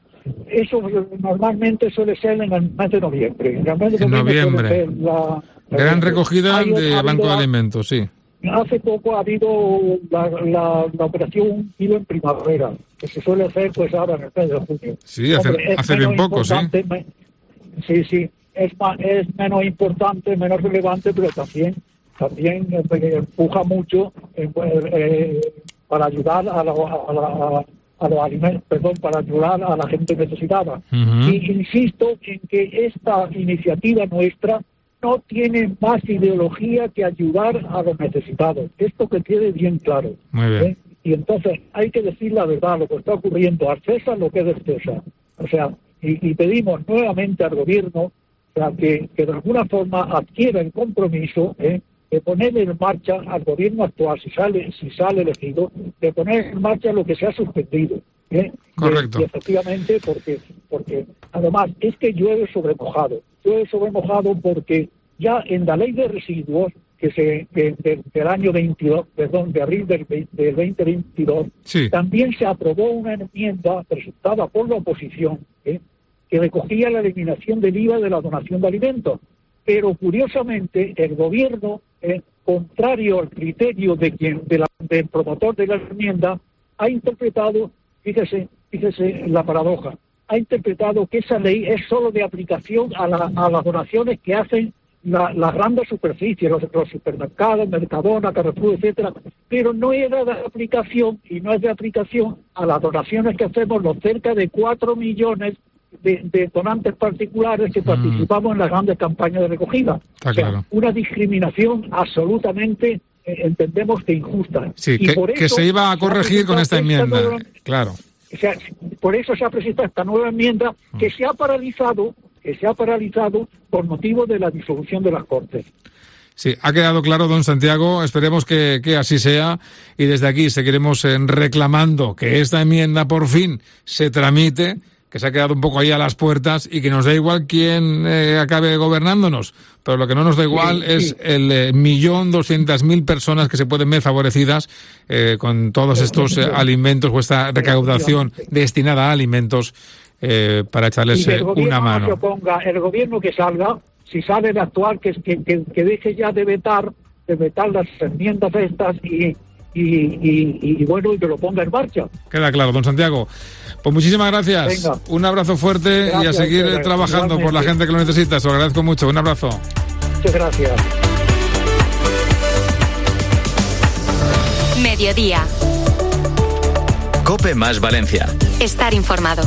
Eso normalmente suele ser en el mes de noviembre. En, el mes de En noviembre. noviembre. suele ser la- la- Gran recogida Hay- de ha Banco de habido- Alimentos, sí. Hace poco ha habido la, la, la operación Un Kilo en Primavera, que se suele hacer pues ahora en el mes de junio. Sí, hace- Hombre, es hace menos bien poco, sí. importante, me- sí, sí, es, ma- es menos importante, menos relevante, pero también también eh, empuja mucho eh, eh, para ayudar a, la, a, la, a los alimentos, perdón, para ayudar a la gente necesitada. Ujú. Y insisto en que esta iniciativa nuestra no tiene más ideología que ayudar a los necesitados. Esto que quede bien claro. Muy bien. ¿eh? Y entonces hay que decir la verdad, lo que está ocurriendo, al César lo que es del César. O sea, y, y pedimos nuevamente al gobierno, o sea, que, que de alguna forma adquiera el compromiso ¿eh? de poner en marcha al gobierno actual, si sale si sale elegido, de poner en marcha lo que se ha suspendido. ¿eh? Correcto. Y, y efectivamente, porque porque además es que llueve sobre mojado. Llueve sobre mojado porque ya en la ley de residuos, que se que, de, del año veintidós, perdón, de abril del, del veinte veintidós, Sí. también se aprobó una enmienda presentada por la oposición ¿eh? que recogía la eliminación del I V A de la donación de alimentos. pero curiosamente el gobierno, eh, contrario al criterio de quien de la, del promotor de la enmienda, ha interpretado, fíjese, fíjese la paradoja, ha interpretado que esa ley es solo de aplicación a, la, a las donaciones que hacen la, las grandes superficies, los, los supermercados, Mercadona, Carrefour, etcétera, pero no era de aplicación y no es de aplicación a las donaciones que hacemos los cerca de cuatro millones de, de donantes particulares que mm. participamos en las grandes campañas de recogida. Está o sea, claro. Una discriminación absolutamente, eh, entendemos que injusta. Sí, y que, por que eso se iba a corregir con esta enmienda, nueva, claro. O sea, por eso se ha presentado esta nueva enmienda que se ha paralizado, que se ha paralizado por motivo de la disolución de las Cortes. Sí, ha quedado claro, don Santiago. Esperemos que, que así sea. Y desde aquí seguiremos eh, reclamando que esta enmienda por fin se tramite, que se ha quedado un poco ahí a las puertas y que nos da igual quién eh, acabe gobernándonos. Pero lo que no nos da igual sí, es sí. el eh, millón doscientas mil personas que se pueden ver favorecidas eh, con todos estos eh, alimentos o esta recaudación destinada a alimentos eh, para echarles eh, una mano. Que oponga, el gobierno que salga, si sale el actual, que, que, que, que deje ya de vetar, de vetar las enmiendas estas y, y, y, y, y bueno, y que lo ponga en marcha. Queda claro, don Santiago. Pues muchísimas gracias. Venga. Un abrazo fuerte. Gracias, y a seguir gracias, trabajando igualmente. Por la gente que lo necesita. Se lo agradezco mucho. Un abrazo. Muchas gracias. Mediodía. COPE más Valencia. Estar informado.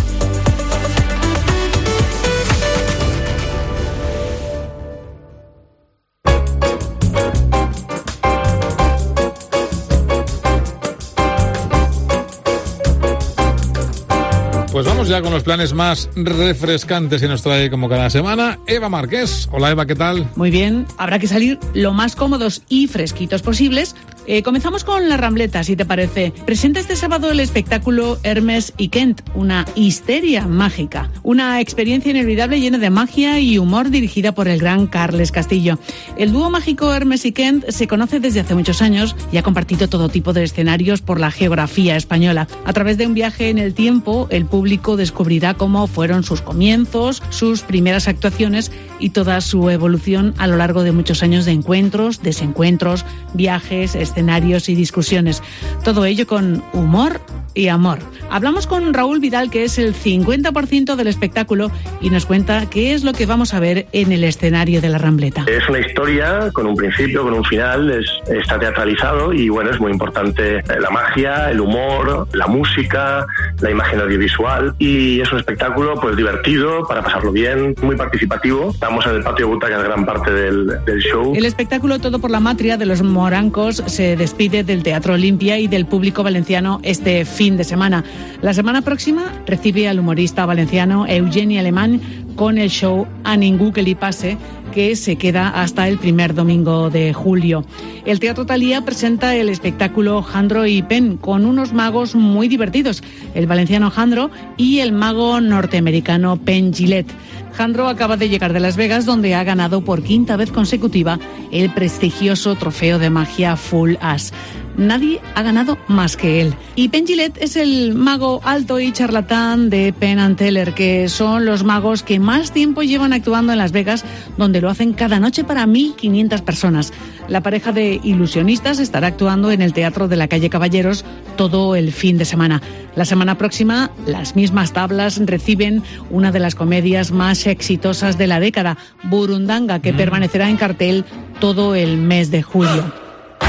Pues vamos ya con los planes más refrescantes que nos trae como cada semana Eva Márquez. Hola Eva, ¿qué tal? Muy bien, habrá que salir lo más cómodos y fresquitos posibles. Eh, comenzamos con la Rambleta, si te parece. Presenta este sábado el espectáculo Hermes y Kent, una histeria mágica. Una experiencia inolvidable llena de magia y humor dirigida por el gran Carles Castillo. El dúo mágico Hermes y Kent se conoce desde hace muchos años y ha compartido todo tipo de escenarios por la geografía española. A través de un viaje en el tiempo, el público descubrirá cómo fueron sus comienzos, sus primeras actuaciones y toda su evolución a lo largo de muchos años de encuentros, desencuentros, viajes, escenarios y discusiones. Todo ello con humor y amor. Hablamos con Raúl Vidal, que es el cincuenta por ciento del espectáculo, y nos cuenta qué es lo que vamos a ver en el escenario de la Rambleta. Es una historia con un principio, con un final, es, está teatralizado y bueno, es muy importante la magia, el humor, la música, la imagen audiovisual, y es un espectáculo pues divertido, para pasarlo bien, muy participativo. Estamos en el patio de butacas gran parte del, del show. El espectáculo Todo por la Matria de los Morancos se despide del Teatro Olimpia y del público valenciano este fin de semana. La semana próxima recibe al humorista valenciano Eugeni Alemán con el show A Ningú que li pase, que se queda hasta el primer domingo de julio. El Teatro Talía presenta el espectáculo Jandro y Pen con unos magos muy divertidos, el valenciano Jandro y el mago norteamericano Penn Jillette. Jandro acaba de llegar de Las Vegas, donde ha ganado por quinta vez consecutiva el prestigioso trofeo de magia Full As. Nadie ha ganado más que él. Y Penn Jillette es el mago alto y charlatán de Penn and Teller, que son los magos que más tiempo llevan actuando en Las Vegas, donde lo hacen cada noche para mil quinientas personas. La pareja de ilusionistas estará actuando en el Teatro de la Calle Caballeros todo el fin de semana. La semana próxima, las mismas tablas reciben una de las comedias más exitosas de la década, Burundanga, que mm. permanecerá en cartel todo el mes de julio.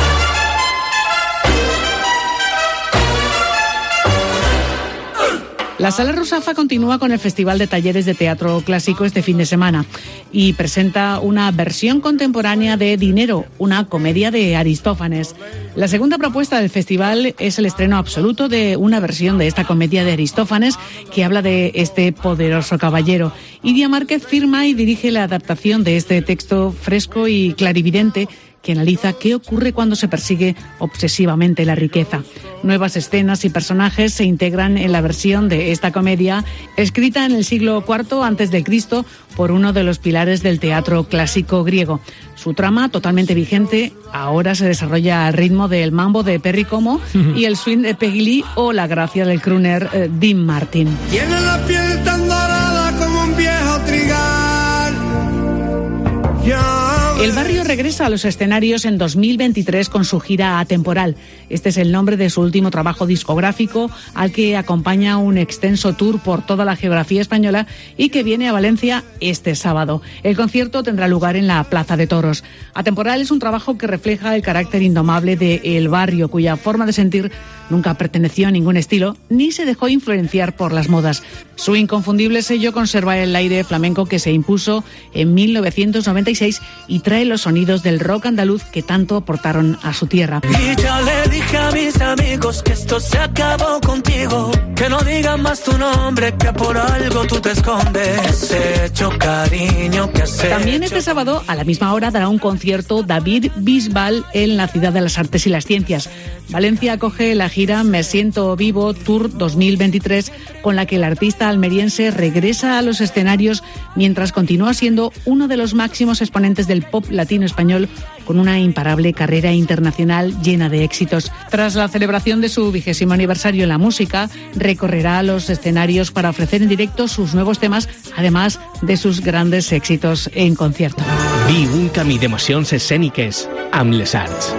La Sala Rusafa continúa con el Festival de Talleres de Teatro Clásico este fin de semana y presenta una versión contemporánea de Dinero, una comedia de Aristófanes. La segunda propuesta del festival es el estreno absoluto de una versión de esta comedia de Aristófanes que habla de este poderoso caballero. Idia Márquez firma y dirige la adaptación de este texto fresco y clarividente que analiza qué ocurre cuando se persigue obsesivamente la riqueza. Nuevas escenas y personajes se integran en la versión de esta comedia, escrita en el siglo cuarto antes de Cristo por uno de los pilares del teatro clásico griego. Su trama, totalmente vigente, ahora se desarrolla al ritmo del mambo de Perry Como y el swing de Peggy Lee o la gracia del crooner eh, Dean Martin. Tiene la piel tan dorada como un viejo trigal. Ya El barrio regresa a los escenarios en dos mil veintitrés con su gira Atemporal. Este es el nombre de su último trabajo discográfico, al que acompaña un extenso tour por toda la geografía española y que viene a Valencia este sábado. El concierto tendrá lugar en la Plaza de Toros. Atemporal es un trabajo que refleja el carácter indomable de El Barrio, cuya forma de sentir nunca perteneció a ningún estilo ni se dejó influenciar por las modas. Su inconfundible sello conserva el aire flamenco que se impuso en mil novecientos noventa y seis y trae los sonidos del rock andaluz que tanto aportaron a su tierra. Y ya le dije a mis amigos que esto se acabó contigo, que no digan más tu nombre, que por algo tú te escondes. He hecho cariño que has También este sábado a la misma hora dará un concierto David Bisbal en la Ciudad de las Artes y las Ciencias. Valencia acoge la gira Me Siento Vivo Tour dos mil veintitrés, con la que el artista almeriense regresa a los escenarios mientras continúa siendo uno de los máximos exponentes del pop latino español, con una imparable carrera internacional llena de éxitos. Tras la celebración de su vigésimo aniversario en la música, recorrerá los escenarios para ofrecer en directo sus nuevos temas, además de sus grandes éxitos en concierto. Vi un camí d'emocions escèniques amb les arts.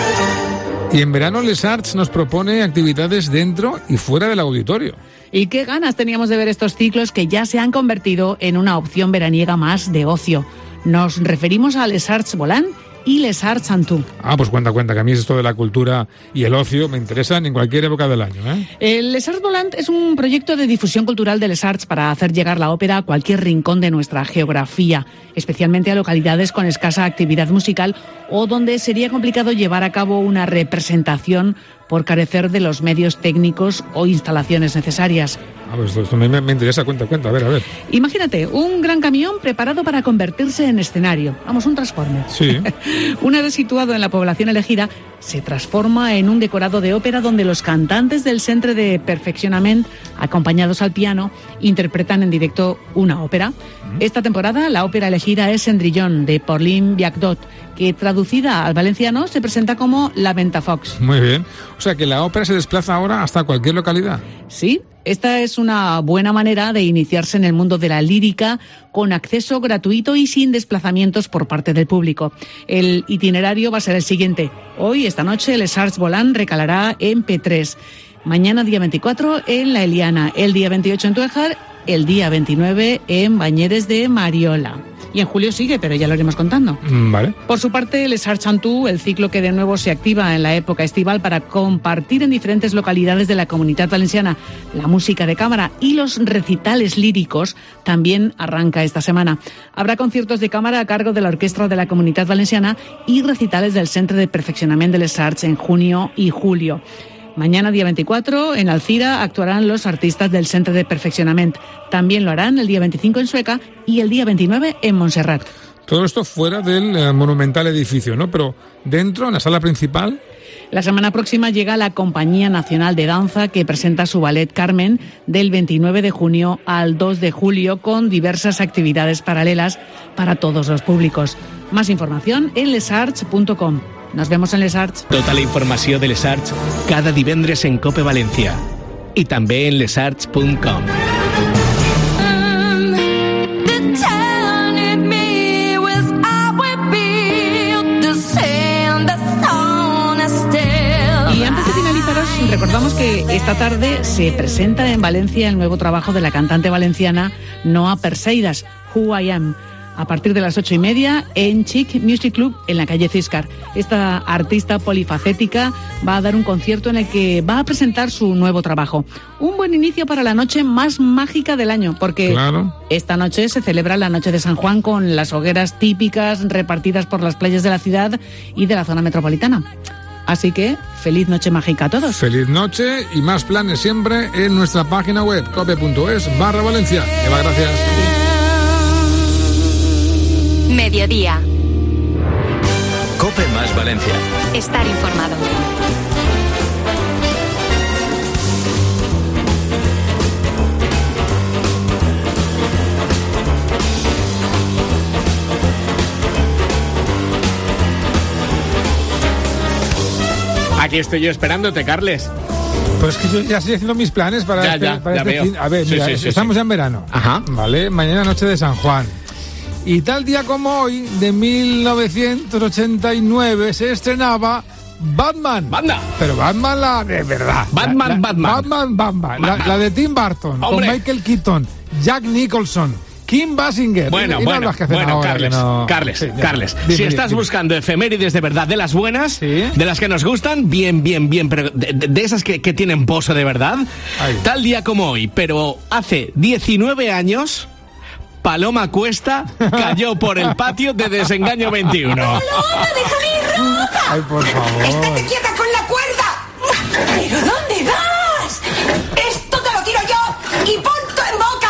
Y en verano Les Arts nos propone actividades dentro y fuera del auditorio. Y qué ganas teníamos de ver estos ciclos que ya se han convertido en una opción veraniega más de ocio. Nos referimos a Les Arts Volant y Les Arts Antú. Ah, pues cuenta, cuenta, que a mí esto de la cultura y el ocio me interesan en cualquier época del año, ¿eh? El Les Arts Volant es un proyecto de difusión cultural de Les Arts para hacer llegar la ópera a cualquier rincón de nuestra geografía, especialmente a localidades con escasa actividad musical o donde sería complicado llevar a cabo una representación por carecer de los medios técnicos o instalaciones necesarias. Ah, pues esto, esto me, me interesa, cuenta, cuenta, a ver, a ver. Imagínate, un gran camión preparado para convertirse en escenario. Vamos, un Transformer. Sí. Una vez situado en la población elegida, se transforma en un decorado de ópera donde los cantantes del Centre de Perfeccionament, acompañados al piano, interpretan en directo una ópera. Uh-huh. Esta temporada, la ópera elegida es Cendrillon, de Pauline Viardot, que traducida al valenciano se presenta como La Ventafocs. Muy bien. O sea que la ópera se desplaza ahora hasta cualquier localidad. Sí, esta es una buena manera de iniciarse en el mundo de la lírica, con acceso gratuito y sin desplazamientos por parte del público. El itinerario va a ser el siguiente. Hoy, esta noche, Les Arts Volant recalará en P tres. Mañana, día veinticuatro, en La Eliana. El día veintiocho en Tuéjar. El día veintinueve en Bañeres de Mariola. Y en julio sigue, pero ya lo iremos contando. Vale. Por su parte, Les Arts Antú, el ciclo que de nuevo se activa en la época estival para compartir en diferentes localidades de la Comunidad Valenciana la música de cámara y los recitales líricos, también arranca esta semana. Habrá conciertos de cámara a cargo de la Orquestra de la Comunidad Valenciana y recitales del Centre de Perfeccionament de Les Arts en junio y julio. Mañana, día veinticuatro, en Alcira actuarán los artistas del Centre de Perfeccionament. También lo harán el día veinticinco en Sueca y el día veintinueve en Montserrat. Todo esto fuera del eh, monumental edificio, ¿no? Pero dentro, en la sala principal. La semana próxima llega la Compañía Nacional de Danza, que presenta su ballet Carmen del veintinueve de junio al dos de julio, con diversas actividades paralelas para todos los públicos. Más información en lesarts punto com. Nos vemos en Les Arts. Tota la informació de Les Arts cada divendres en Cope València i també en lesarts punt com. Y antes de finalizaros, recordamos que esta tarde se presenta en Valencia el nuevo trabajo de la cantante valenciana Noa Perseidas, Who I Am, a partir de las ocho y media en Chic Music Club en la calle Ciscar. Esta artista polifacética va a dar un concierto en el que va a presentar su nuevo trabajo. Un buen inicio para la noche más mágica del año, porque claro, esta noche se celebra la Noche de San Juan con las hogueras típicas repartidas por las playas de la ciudad y de la zona metropolitana. Así que, feliz noche mágica a todos. Feliz noche y más planes siempre en nuestra página web cope punto es barra Valencia. Eva, gracias. Mediodía. Cope más Valencia. Estar informado. Aquí estoy yo esperándote, Carles. Pues que yo ya estoy haciendo mis planes para ya, este, ya, para ya este veo. fin. A ver, sí, mira, sí, sí, estamos sí. ya en verano. Ajá. Vale, mañana noche de San Juan. Y tal día como hoy, de mil novecientos ochenta y nueve, se estrenaba Batman. ¡Banda! Pero Batman la de verdad. Batman, la, la, Batman. Batman, Batman. La, Batman. la de Tim Burton, ¡Hombre! con Michael Keaton, Jack Nicholson, Kim Basinger. Bueno, y, y bueno, las que hacen bueno, ahora, Carles, que no... Carles, Sí, ya. Carles, Dime, si dime, estás dime. buscando efemérides de verdad, de las buenas, ¿Sí? de las que nos gustan, bien, bien, bien, pero de, de- de esas que, que tienen pozo de verdad, Ay. tal día como hoy, pero hace diecinueve años, Paloma Cuesta cayó por el patio de Desengaño veintiuno. ¡Paloma, déjame ir, Roja! Ay, por favor. ¡Estate quieta con la cuerda! ¿Pero dónde vas? ¡Esto te lo tiro yo! ¡Y punto en boca!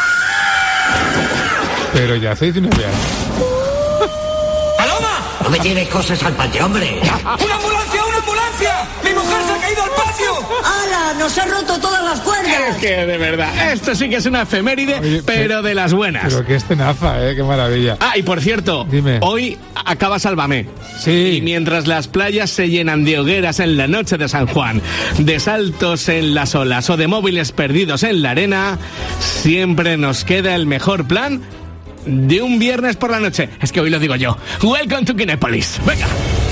Pero ya hace diecinueve años. ¡Paloma! No me lleves cosas al patio, hombre. ¡Una ambulancia, una ambulancia! ¡Mi mujer se ha caído al patio! ¡Hala! ¡Nos ha roto todas las Es cuerdas! que de verdad, esto sí que es una efeméride, Oye, pero de las buenas. Pero qué estenaza, ¿eh? Qué maravilla. Ah, y por cierto, Dime. hoy acaba Sálvame. Sí. Y mientras las playas se llenan de hogueras en la noche de San Juan, de saltos en las olas o de móviles perdidos en la arena, siempre nos queda el mejor plan de un viernes por la noche. Es que hoy lo digo yo. Welcome to Kinépolis. Venga.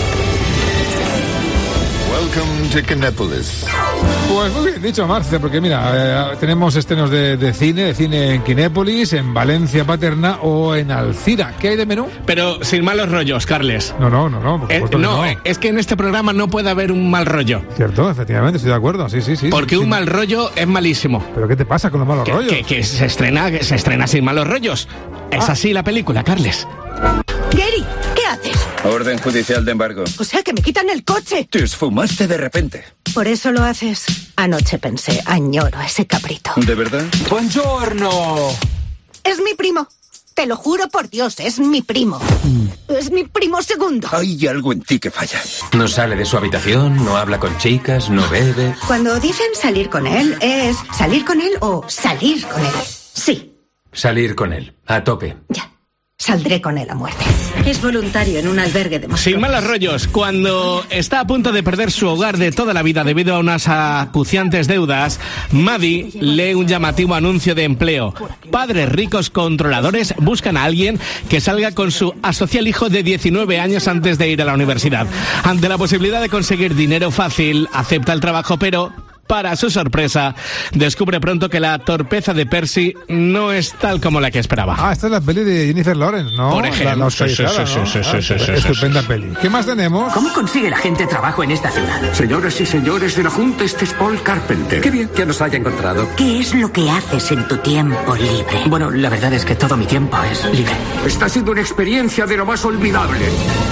Welcome to Kinépolis. Pues muy bien dicho, Marce, porque mira, eh, tenemos estrenos de, de cine, de cine en Kinépolis, en Valencia Paterna o en Alcira. ¿Qué hay de menú? Pero sin malos rollos, Carles. No, no, no, no. Por Eh, supuesto que no, no. eh, es que en este programa no puede haber un mal rollo. Cierto, efectivamente, estoy de acuerdo. Sí, sí, sí. Porque sí, un sí. mal rollo es malísimo. ¿Pero qué te pasa con los malos Que, rollos? que- que se estrena, que se estrena sin malos rollos. Es Ah. así la película, Carles. Gary, ¿qué haces? Orden judicial de embargo. O sea, que me quitan el coche. Te esfumaste de repente. ¿Por eso lo haces? Anoche pensé, añoro ese cabrito. ¿De verdad? ¡Buongiorno! Es mi primo. Te lo juro por Dios, es mi primo. Es mi primo segundo. Hay algo en ti que falla. No sale de su habitación, no habla con chicas, no bebe. Cuando dicen salir con él, ¿es salir con él o salir con él? Sí, Salir con él, a tope. saldré con él a muerte. Es voluntario en un albergue de Sin malos rollos, cuando está a punto de perder su hogar de toda la vida debido a unas acuciantes deudas, Maddie lee un llamativo anuncio de empleo. Padres ricos controladores buscan a alguien que salga con su asocial hijo de diecinueve años antes de ir a la universidad. Ante la posibilidad de conseguir dinero fácil, acepta el trabajo, pero... para su sorpresa, descubre pronto que la torpeza de Percy no es tal como la que esperaba. Ah, esta es la peli de Jennifer Lawrence, ¿no? Por ejemplo, La, la sí, sí, oscarizada, sí, ¿no? sí, sí, Ah, sí, sí, sí, estupenda peli. ¿Qué más tenemos? ¿Cómo consigue la gente trabajo en esta ciudad? Señoras y señores de la Junta, este es Paul Carpenter. Qué bien que nos haya encontrado. ¿Qué es lo que haces en tu tiempo libre? Bueno, la verdad es que todo mi tiempo es libre. Está siendo una experiencia de lo más olvidable.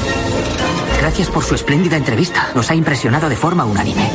Gracias por su espléndida entrevista. Nos ha impresionado de forma unánime.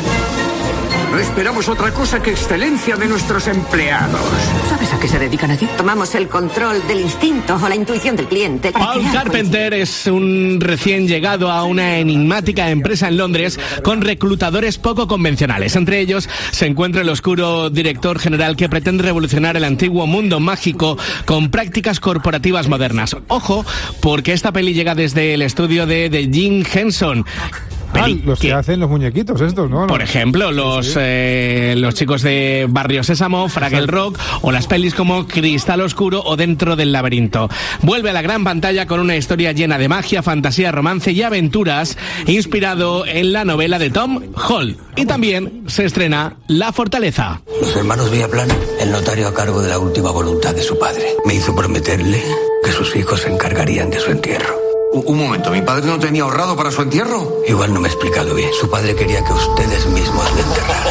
No esperamos otra cosa que excelencia de nuestros empleados. ¿Sabes a qué se dedican aquí? Tomamos el control del instinto o la intuición del cliente. para Paul crear Carpenter es un recién llegado a una enigmática empresa en Londres con reclutadores poco convencionales. Entre ellos se encuentra el oscuro director general que pretende revolucionar el antiguo mundo mágico con prácticas corporativas modernas. Ojo, porque esta peli llega desde el estudio de, de Jim Henson. Ah, los que hacen los muñequitos estos, ¿no? Por ejemplo, los eh, los chicos de Barrio Sésamo, Fraggle Rock o las pelis como Cristal Oscuro o Dentro del Laberinto. Vuelve a la gran pantalla con una historia llena de magia, fantasía, romance y aventuras, inspirado en la novela de Tom Hall. Y también se estrena La Fortaleza. Los hermanos Villaplan, el notario a cargo de la última voluntad de su padre, me hizo prometerle que sus hijos se encargarían de su entierro. Un, un momento, ¿mi padre no tenía ahorrado para su entierro? Igual no me he explicado bien. Su padre quería que ustedes mismos le enterraran.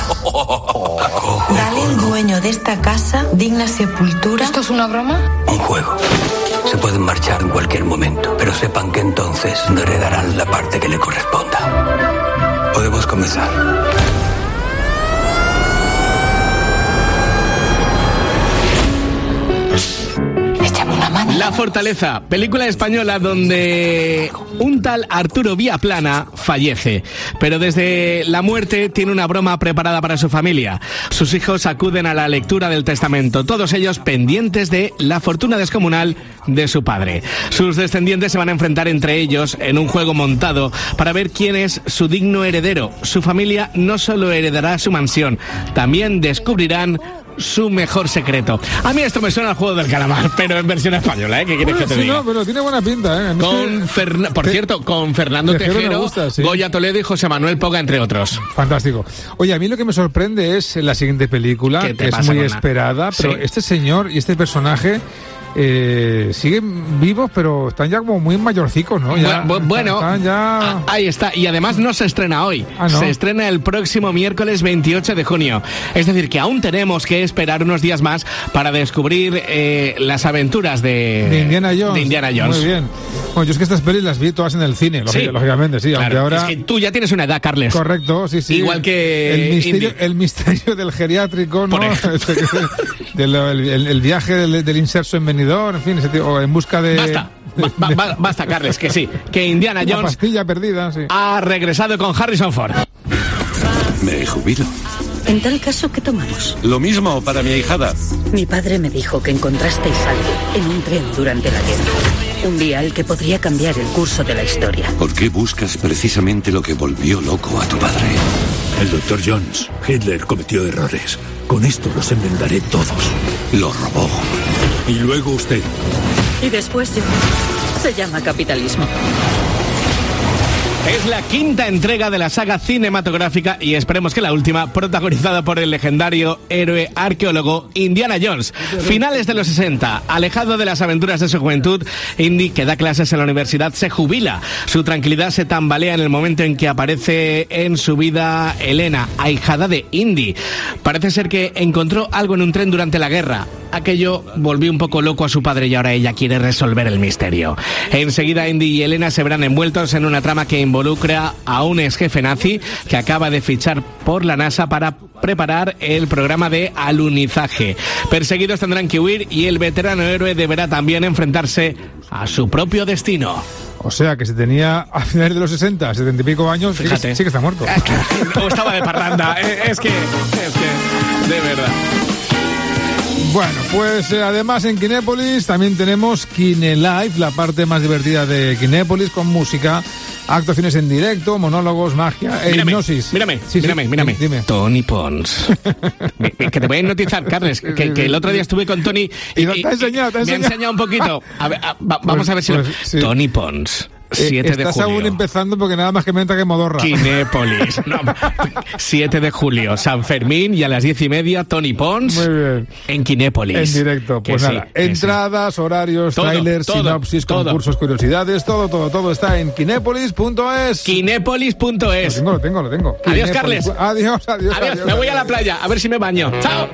Dale al dueño de esta casa digna sepultura. ¿Esto es una broma? Un juego. Se pueden marchar en cualquier momento, pero sepan que entonces no heredarán la parte que le corresponda. Podemos comenzar. La Fortaleza, película española donde un tal Arturo Viaplana fallece, pero desde la muerte tiene una broma preparada para su familia. Sus hijos acuden a la lectura del testamento, todos ellos pendientes de la fortuna descomunal de su padre. Sus descendientes se van a enfrentar entre ellos en un juego montado para ver quién es su digno heredero. Su familia no solo heredará su mansión, también descubrirán su mejor secreto. A mí esto me suena al juego del calamar, pero en versión española, ¿eh? ¿Qué quieres Bueno, que te sí, diga? no, pero tiene buena pinta, ¿eh? Con Ferna- Por Te- cierto, con Fernando Tejero me Tejero, gusta, sí. Goya Toledo y José Manuel Poga, entre otros. Fantástico. Oye, a mí lo que me sorprende es la siguiente película, ¿Qué te que es pasa muy con la- esperada, pero Sí. este señor y este personaje eh, siguen vivos, pero están ya como muy mayorcicos, ¿no? Ya, Bu- bu- bueno, están ya... a- ahí está. Y además no se estrena hoy. Ah, ¿no? Se estrena el próximo miércoles veintiocho de junio. Es decir, que aún tenemos que esperar unos días más para descubrir eh, las aventuras de, De Indiana Jones. de Indiana Jones. Muy bien. Bueno, yo es que estas pelis las vi todas en el cine, lógic- Sí. lógicamente, sí, aunque Claro, ahora... es que tú ya tienes una edad, Carles. Correcto, sí, sí. Igual que el misterio, Indy. el misterio del geriátrico, ¿no? Por ejemplo. Del- el, el- el viaje del, del inserso en Benidorm, en fin, ese tipo, o en busca de... Basta, ba- ba- ba- basta, Carles, que sí, que Indiana La Jones pastilla perdida, sí. ha regresado con Harrison Ford. Me jubilo. En tal caso, ¿qué tomamos? Lo mismo para mi ahijada. Mi padre me dijo que encontrasteis algo en un tren durante la guerra. Un día el que podría cambiar el curso de la historia. ¿Por qué buscas precisamente lo que volvió loco a tu padre? El doctor Jones. Hitler cometió errores. Con esto los enmendaré todos. Lo robó. Y luego usted. Y después yo. Se llama capitalismo. Es la quinta entrega de la saga cinematográfica y esperemos que la última, protagonizada por el legendario héroe arqueólogo Indiana Jones. Finales de los sesenta, alejado de las aventuras de su juventud, Indy, que da clases en la universidad, se jubila. Su tranquilidad se tambalea en el momento en que aparece en su vida Elena, ahijada de Indy. Parece ser que encontró algo en un tren durante la guerra. Aquello volvió un poco loco a su padre y ahora ella quiere resolver el misterio. Enseguida Indy y Elena se verán envueltos en una trama que involucra a un ex jefe nazi que acaba de fichar por la NASA para preparar el programa de alunizaje. Perseguidos tendrán que huir y el veterano héroe deberá también enfrentarse a su propio destino. O sea, que si tenía a finales de los sesenta, setenta y pico años, sí que, Fíjate. sí que está muerto. O estaba de parranda. Eh, Es que, es que, de verdad. Bueno, pues eh, además en Kinépolis también tenemos KineLive, la parte más divertida de Kinépolis, con música, actuaciones en directo, monólogos, magia e Mírame, hipnosis. mírame, Sí, sí, mírame, mírame. Dime. Tony Pons. Que te voy a hipnotizar, Carles, que, que el otro día estuve con Tony y, Y te ha enseñado, te ha me ha enseñado. enseñado un poquito. A ver, a- va- vamos Pues- a ver si... pues, lo- sí. Tony Pons, Eh, siete de Estás aún julio. empezando porque nada más que me entra que modorra. Kinépolis. No, siete de julio, San Fermín, y a las diez y media, Tony Pons. Muy bien. En Kinépolis. En directo, Que pues sí, nada, que sí. entradas, horarios, Todo, trailers, todo, sinopsis, todo. concursos, curiosidades, todo, todo, todo está en kinépolis punto es. Kinépolis punto es. Lo tengo, lo tengo, lo tengo. Adiós, Kinépolis. Carles. Adiós, adiós, Adiós, adiós. me voy a la adiós. playa, a ver si me baño. ¡Chao!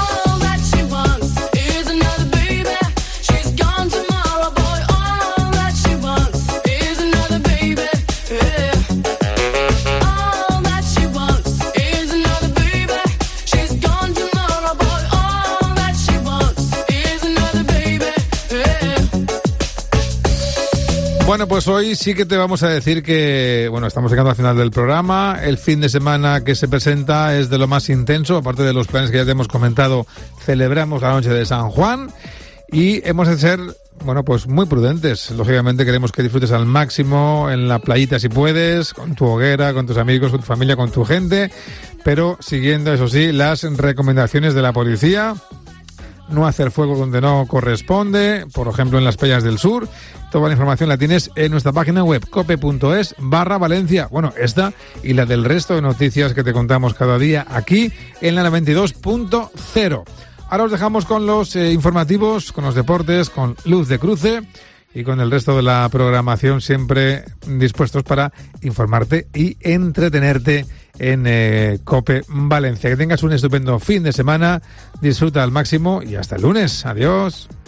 Bueno, pues hoy sí que te vamos a decir que, bueno, estamos llegando al final del programa. El fin de semana que se presenta es de lo más intenso, aparte de los planes que ya te hemos comentado, celebramos la noche de San Juan y hemos de ser, bueno, pues muy prudentes. Lógicamente queremos que disfrutes al máximo en la playita si puedes, con tu hoguera, con tus amigos, con tu familia, con tu gente, pero siguiendo, eso sí, las recomendaciones de la policía. No hacer fuego donde no corresponde, por ejemplo en las playas del sur. Toda la información la tienes en nuestra página web cope.es barra Valencia. Bueno, esta y la del resto de noticias que te contamos cada día aquí en la noventa y dos punto cero. Ahora os dejamos con los eh, informativos, con los deportes, con Luz de Cruce y con el resto de la programación, siempre dispuestos para informarte y entretenerte en eh, Cope Valencia. Que tengas un estupendo fin de semana, disfruta al máximo y hasta el lunes. Adiós.